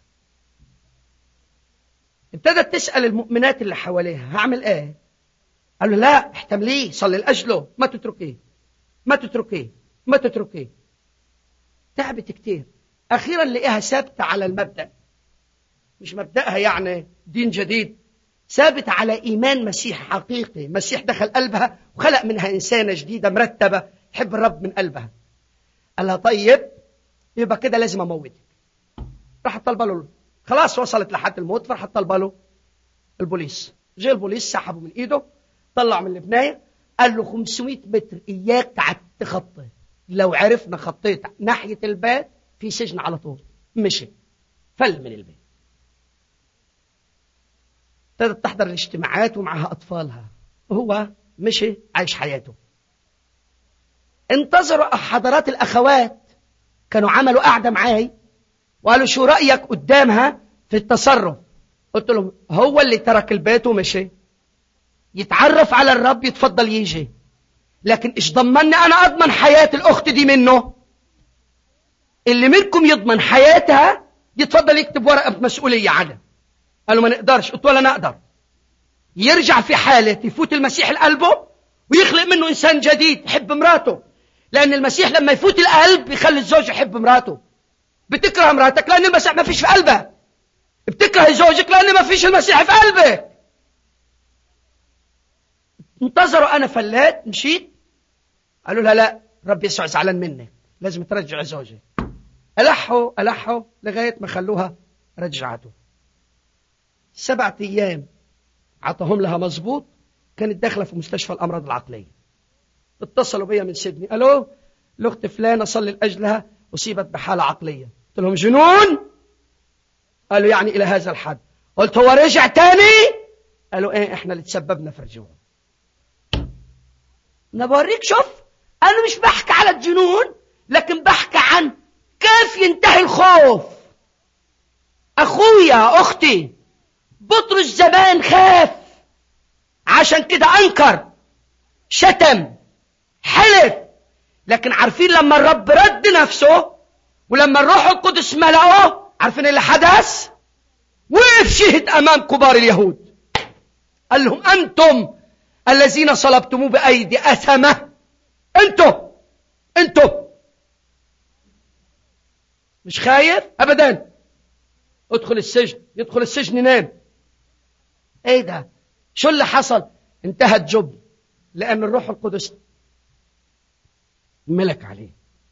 ابتدت تسأل المؤمنات اللي حواليها هعمل ايه؟ قالوا لا احتمليه، صلي لأجله، ما تتركيه ما تتركيه ما تتركيه. تعبت كتير. أخيرا لقيها ثابتة على المبدأ، مش مبدأها يعني دين جديد، ثابت على إيمان مسيح حقيقي. مسيح دخل قلبها وخلق منها إنسانة جديدة مرتبة تحب الرب من قلبها. قال لها طيب يبقى كده لازم أموتك. راحت طالبه له، خلاص وصلت لحد الموت، فراحت طالبه له البوليس. جاء البوليس سحبه من إيده، طلع من البناية، قال له خمسمائة متر إياك تعد تخطي، لو عرفنا خطيت ناحية البيت في سجن على طول. مشي فل من البيت. ابتدت تحضر الاجتماعات ومعها أطفالها، وهو مشي عايش حياته. انتظروا حضرات الأخوات، كانوا عملوا قعدة معاي وقالوا شو رأيك قدامها في التصرف؟ قلت لهم هو اللي ترك البيت ومشي، يتعرف على الرب يتفضل يجي، لكن إيش ضمني أنا أضمن حياة الأخت دي منه؟ اللي منكم يضمن حياتها يتفضل يكتب ورقة بمسؤولية عنها. قالوا ما نقدرش. قلت ولا نقدر. يرجع في حالة يفوت المسيح لقلبه ويخلق منه إنسان جديد يحب مراته، لأن المسيح لما يفوت القلب يخلي الزوج يحب مراته. بتكره مراتك لأن المسيح ما فيش في قلبها، بتكره زوجك لأن ما فيش المسيح في قلبك. انتظروا، أنا فلات مشيت، قالوا لها لا رب يسوع زعلان منك، لازم ترجع زوجك. ألحوا ألحوا لغاية ما خلوها رجعته. سبعة أيام عطاهم لها مظبوط، كانت داخلة في مستشفى الأمراض العقلية. اتصلوا بيا من سيدني، ألو الأخت فلانة صلي لأجلها أصيبت بحالة عقلية. قلت لهم جنون؟ قالوا يعني إلى هذا الحد. قلت هو رجع تاني؟ قالوا إيه إحنا اللي تسببنا في رجوعه. أنا بوريك، شوف أنا مش بحكي على الجنون، لكن بحكي عن كيف ينتهي الخوف. أخويا أختي، بطرس زمان خاف، عشان كده أنكر، شتم، حلف، لكن عارفين لما الرب رد نفسه ولما الروح القدس ملأه، عارفين اللي حدث؟ وقف شهد أمام كبار اليهود، قال لهم أنتم الذين صلبتموه بأيدي أثمة، أنتم أنتم مش خايف أبدا. ادخل السجن، يدخل السجن ينام. ايه ده؟ شو اللي حصل؟ انتهت جب، لأن الروح القدس ملك عليه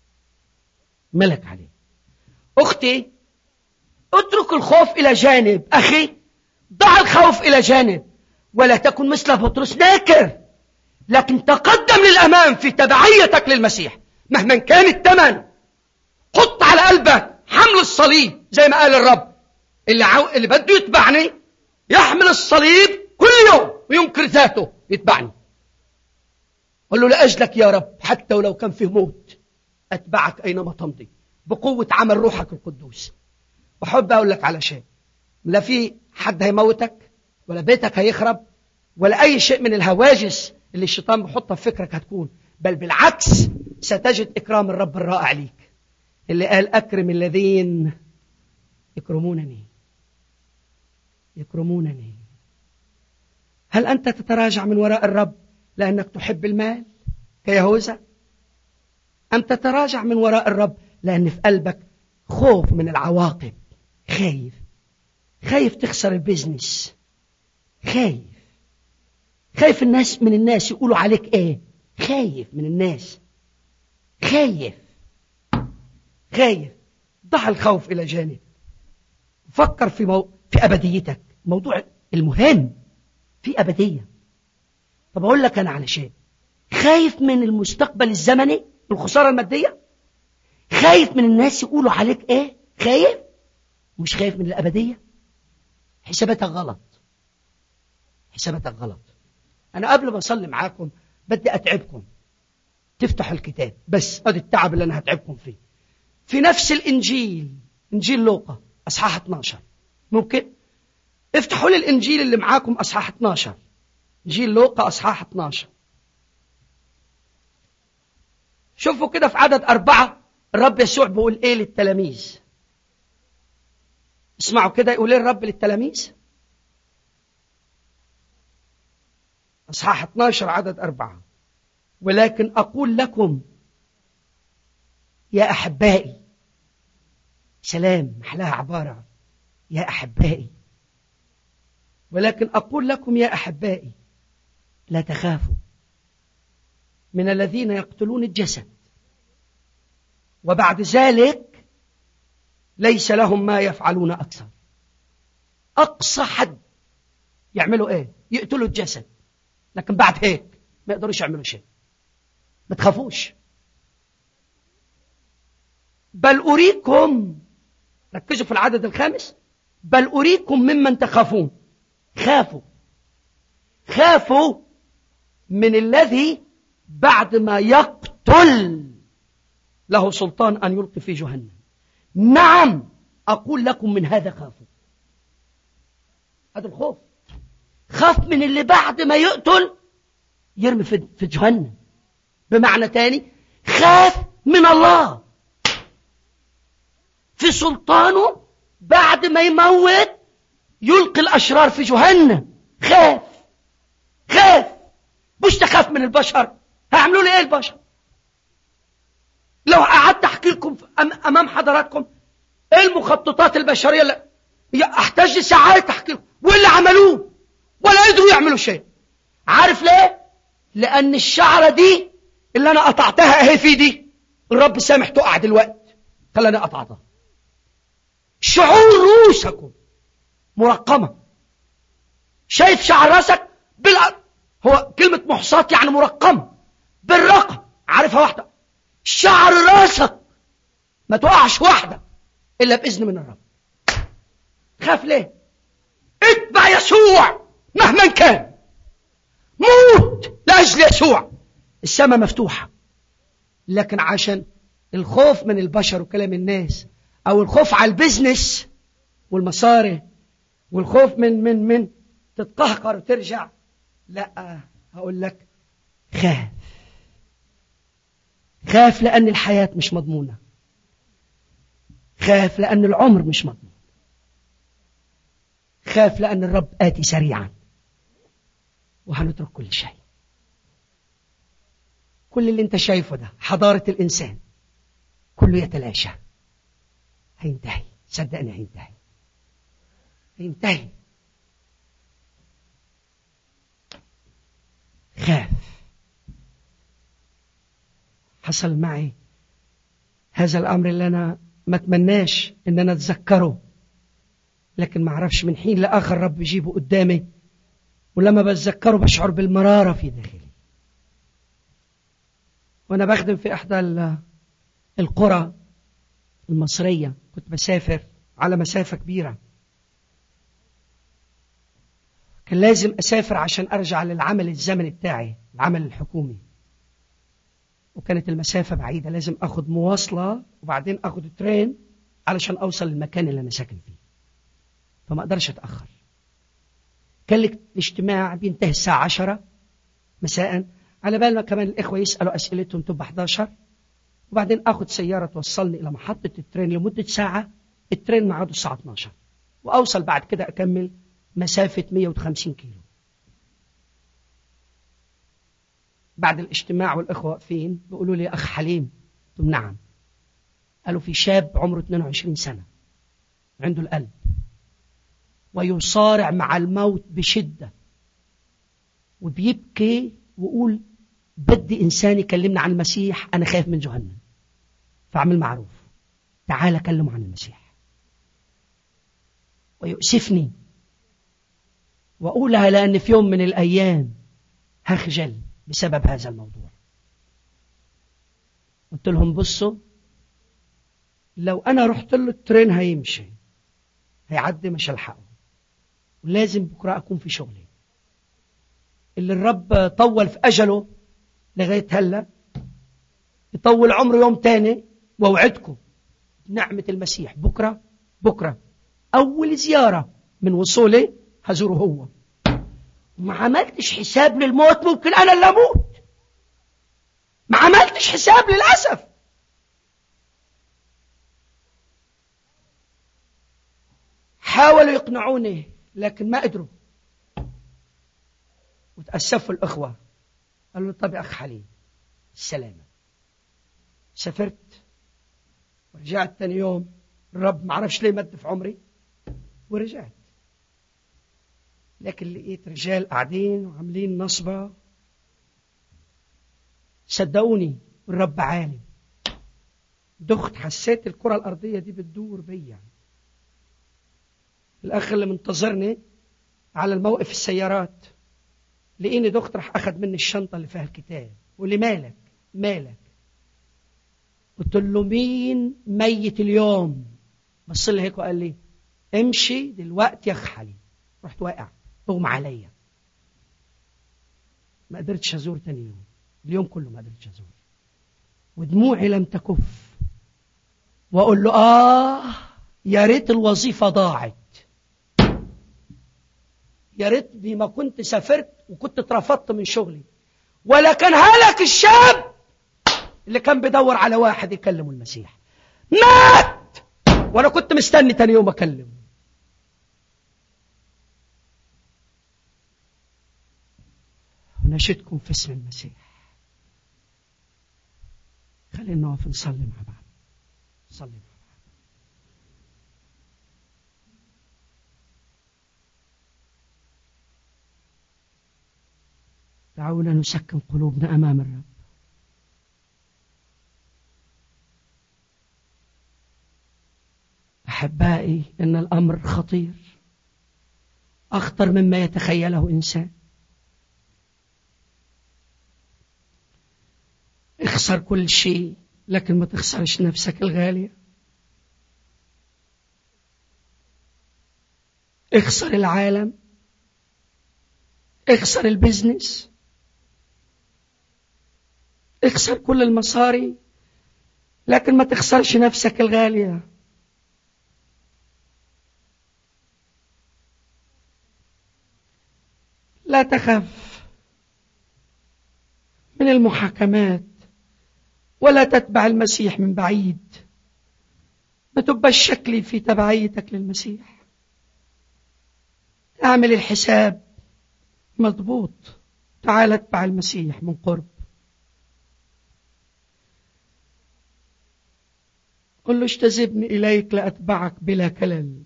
ملك عليه. أختي اترك الخوف إلى جانب، أخي ضع الخوف إلى جانب، ولا تكن مثل بطرس ناكر، لكن تقدم للأمام في تبعيتك للمسيح مهما كان الثمن. حط على قلبك حمل الصليب زي ما قال الرب، اللي, عو... اللي بده يتبعني يحمل الصليب كل يوم وينكر ذاته يتبعني. قل له لأجلك يا رب حتى ولو كان فيه موت أتبعك أينما تمضي بقوة عمل روحك القدوس. وحب أقول لك على شيء، لا في حد هيموتك ولا بيتك هيخرب ولا أي شيء من الهواجس اللي الشيطان بحطها في فكرك هتكون، بل بالعكس ستجد إكرام الرب الرائع ليك، اللي قال أكرم الذين يكرمونني يكرمونني. هل أنت تتراجع من وراء الرب لأنك تحب المال كيهوذا، أم تتراجع من وراء الرب لأن في قلبك خوف من العواقب؟ خايف خايف تخسر البيزنس، خايف خايف الناس من الناس يقولوا عليك ايه، خايف من الناس، خايف خايف ضع الخوف إلى جانب، فكر في مو... في أبديتك. موضوع المهم في أبدية. طب أقول لك أنا على شيء، خايف من المستقبل الزمني والخسارة المادية، خايف من الناس يقولوا عليك ايه، خايف مش خايف من الأبدية. حساباتك غلط، حساباتك غلط. أنا قبل ما أصلي معاكم بدي أتعبكم، تفتحوا الكتاب بس، هذا التعب اللي أنا هتعبكم فيه. في نفس الإنجيل، إنجيل لوقا أصحاح اثناشر، ممكن افتحوا لي الإنجيل اللي معاكم أصحاح اثناشر، إنجيل لوقا أصحاح اثناشر. شوفوا كده في عدد أربعة الرب يسوع بيقول إيه للتلاميذ. اسمعوا كده يقول إيه الرب للتلاميذ. أصحاح اثناشر عدد أربعة. ولكن أقول لكم يا أحبائي، سلام محلاها عبارة يا أحبائي، ولكن أقول لكم يا أحبائي لا تخافوا من الذين يقتلون الجسد، وبعد ذلك ليس لهم ما يفعلون أكثر. أقصى حد يعملوا إيه؟ يقتلوا الجسد، لكن بعد هيك ما يقدروش يعملوا شيء. ما تخافوش، بل أريكم، ركزوا في العدد الخامس، بل أريكم ممن تخافون. خافوا خافوا من الذي بعد ما يقتل له سلطان أن يلقي في جهنم. نعم أقول لكم من هذا خافوا. هذا الخوف، خاف من اللي بعد ما يقتل يرمي في جهنم. بمعنى تاني، خاف من الله في سلطانه بعد ما يموت يلقي الأشرار في جهنم. خاف خاف مش تخاف من البشر. هيعملوا لي ايه البشر؟ لو قعدت احكي لكم امام حضراتكم ايه المخططات البشريه اللي احتاج ساعات احكي لكم واللي عملوه ولا قدروا يعملوا شيء. عارف ليه؟ لان الشعره دي اللي انا قطعتها اهي في دي الرب سامح تقع دلوقتي، خلاني قطعتها. شعور رؤوسكم مرقمه. شايف شعر راسك بالأرض، هو كلمه محصات يعني مرقمه بالرقم، عارفها واحده. شعر راسك ما تقعش واحده الا باذن من الرب. خاف ليه؟ اتبع يسوع مهما كان، موت لاجل يسوع. السماء مفتوحه، لكن عشان الخوف من البشر وكلام الناس، او الخوف على البزنس والمصاري، والخوف من من من تتقهقر وترجع، لا هقول لك خاف. خاف لأن الحياة مش مضمونة. خاف لأن العمر مش مضمون. خاف لأن الرب آتي سريعا وهنترك كل شيء. كل اللي انت شايفه ده حضارة الإنسان كله يتلاشى، هينتهي. صدقني هينتهي هينتهي. خاف. حصل معي هذا الأمر اللي أنا ما اتمناش إن أنا أتذكره، لكن ما أعرفش من حين لآخر رب يجيبه قدامي، ولما بتذكره بشعر بالمرارة في داخلي. وأنا بخدم في إحدى القرى المصرية، كنت بسافر على مسافة كبيرة، كان لازم أسافر عشان أرجع للعمل الزمني بتاعي، العمل الحكومي، وكانت المسافة بعيدة، لازم أخذ مواصلة وبعدين أخذ ترين علشان أوصل للمكان اللي أنا ساكن فيه، فما أقدرش أتأخر. كان لك الاجتماع بينتهي الساعة عشرة مساء، على بال ما كمان الإخوة يسألوا أسئلتهم تبقى إحدى عشر، وبعدين أخذ سيارة توصلني إلى محطة الترين لمدة ساعة. الترين معاده الساعة اثناشر، وأوصل بعد كده أكمل مسافة مئة وخمسين كيلو. بعد الاجتماع والإخوة واقفين بيقولوا لي أخ حليم، قلت نعم. قالوا في شاب عمره اثنين وعشرين سنة عنده القلب ويصارع مع الموت بشدة، وبيبكي ويقول بدي إنسان يكلمنا عن المسيح، أنا خايف من جهنم. فعمل معروف، تعال كلمه عن المسيح. ويؤسفني وأقولها لأن في يوم من الأيام هخجل بسبب هذا الموضوع. قلت لهم بصوا، لو أنا رحت له الترين هيمشي، هيعدي مش هلحقه، ولازم بكرة أكون في شغلي. اللي الرب طول في أجله لغاية هلا يطول عمره يوم تاني، ووعدكم نعمة المسيح بكرة بكرة أول زيارة من وصولي هزوره هو. ما عملتش حساب للموت، ممكن أنا اللي أموت. ما عملتش حساب للأسف. حاولوا يقنعوني لكن ما قدروا، وتأسفوا الأخوة. قالوا طب يا أخ حليم السلامة. سافرت ورجعت تاني يوم، الرب معرفش ليه مد في عمري ورجعت، لكن لقيت رجال قاعدين وعاملين نصبة. صدقوني الرب عالم، دخت حسيت الكرة الأرضية دي بتدور بيا. الأخ اللي منتظرني على الموقف السيارات لقيني دخت، راح أخذ مني الشنطة اللي فيها الكتاب واللي مالك مالك. قلت له مين ميت اليوم؟ بص لي هيك وقال لي امشي دلوقتي يا أخ حليم. رحت واقع اغمى عليا، ما قدرتش أزور تاني يوم، اليوم كله ما قدرتش أزور، ودموعي لم تكف. وأقول له آه يا ريت الوظيفة ضاعت، يا ريتني ما كنت سافرت وكنت اترفضت من شغلي، ولا كان هلك الشاب اللي كان بيدور على واحد يكلمه المسيح مات، وانا كنت مستني تاني يوم اكلمه. ونشدكم في اسم المسيح، خلينا نقف نصلي مع بعض. صلي مع بعض. دعونا نسكن قلوبنا أمام الرب. أحبائي، إن الأمر خطير، أخطر مما يتخيله إنسان. اخسر كل شيء لكن ما تخسرش نفسك الغالية. اخسر العالم، اخسر البزنس، اخسر كل المصاري، لكن ما تخسرش نفسك الغالية. لا تخف من المحاكمات ولا تتبع المسيح من بعيد، ما تبقاش شكلي في تبعيتك للمسيح. اعمل الحساب مضبوط، تعال اتبع المسيح من قرب. قل له اجتذبني إليك لأتبعك بلا كلل،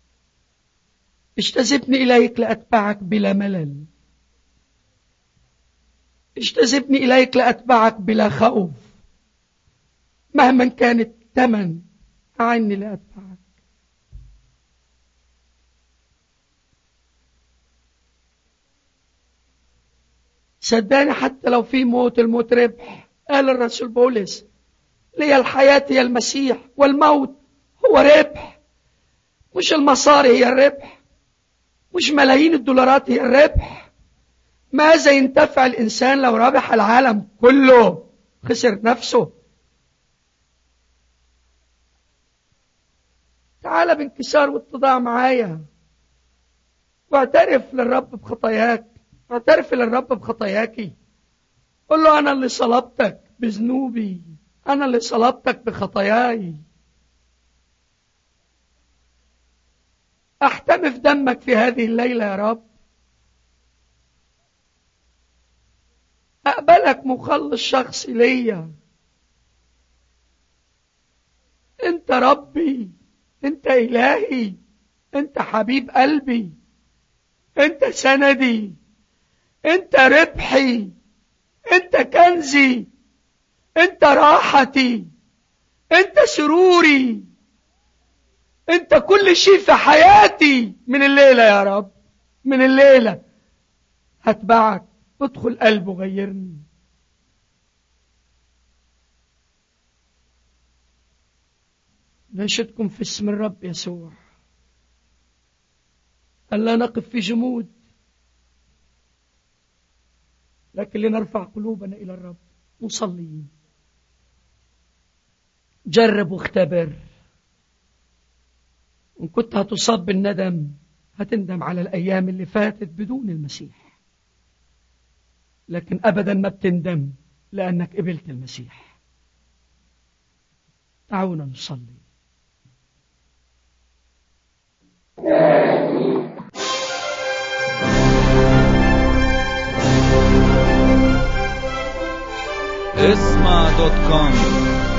اجتذبني إليك لأتبعك بلا ملل، اجتذبني إليك لأتبعك بلا خوف، مهما كان الثمن أعني لأتبعك. صدقني حتى لو في موت، الموت ربح. قال الرسول بولس لي الحياة هي المسيح والموت هو ربح. مش المصاري هي الربح، مش ملايين الدولارات هي الربح. ماذا ينتفع الإنسان لو ربح العالم كله خسر نفسه؟ تعال بانكسار واتضاع معايا واعترف للرب بخطاياك، اعترف للرب بخطاياكي. قل له أنا اللي صلبتك بذنوبي، أنا اللي صلبتك بخطاياي. أحتمي في دمك في هذه الليلة يا رب، أقبلك مخلص شخصي ليا. أنت ربي، أنت إلهي، أنت حبيب قلبي، أنت سندي، أنت ربحي، أنت كنزي، أنت راحتي، أنت سروري، أنت كل شيء في حياتي. من الليلة يا رب، من الليلة هتبعك. ادخل قلبه غيرني. نشدكم في اسم الرب يسوع ألا نقف في جمود، لكن لنرفع قلوبنا إلى الرب مصلين. جرب واختبر. إن كنت هتصاب بالندم هتندم على الأيام اللي فاتت بدون المسيح، لكن أبدا ما بتندم لأنك قبلت المسيح. تعالوا نصلي. اسمع دوت كوم.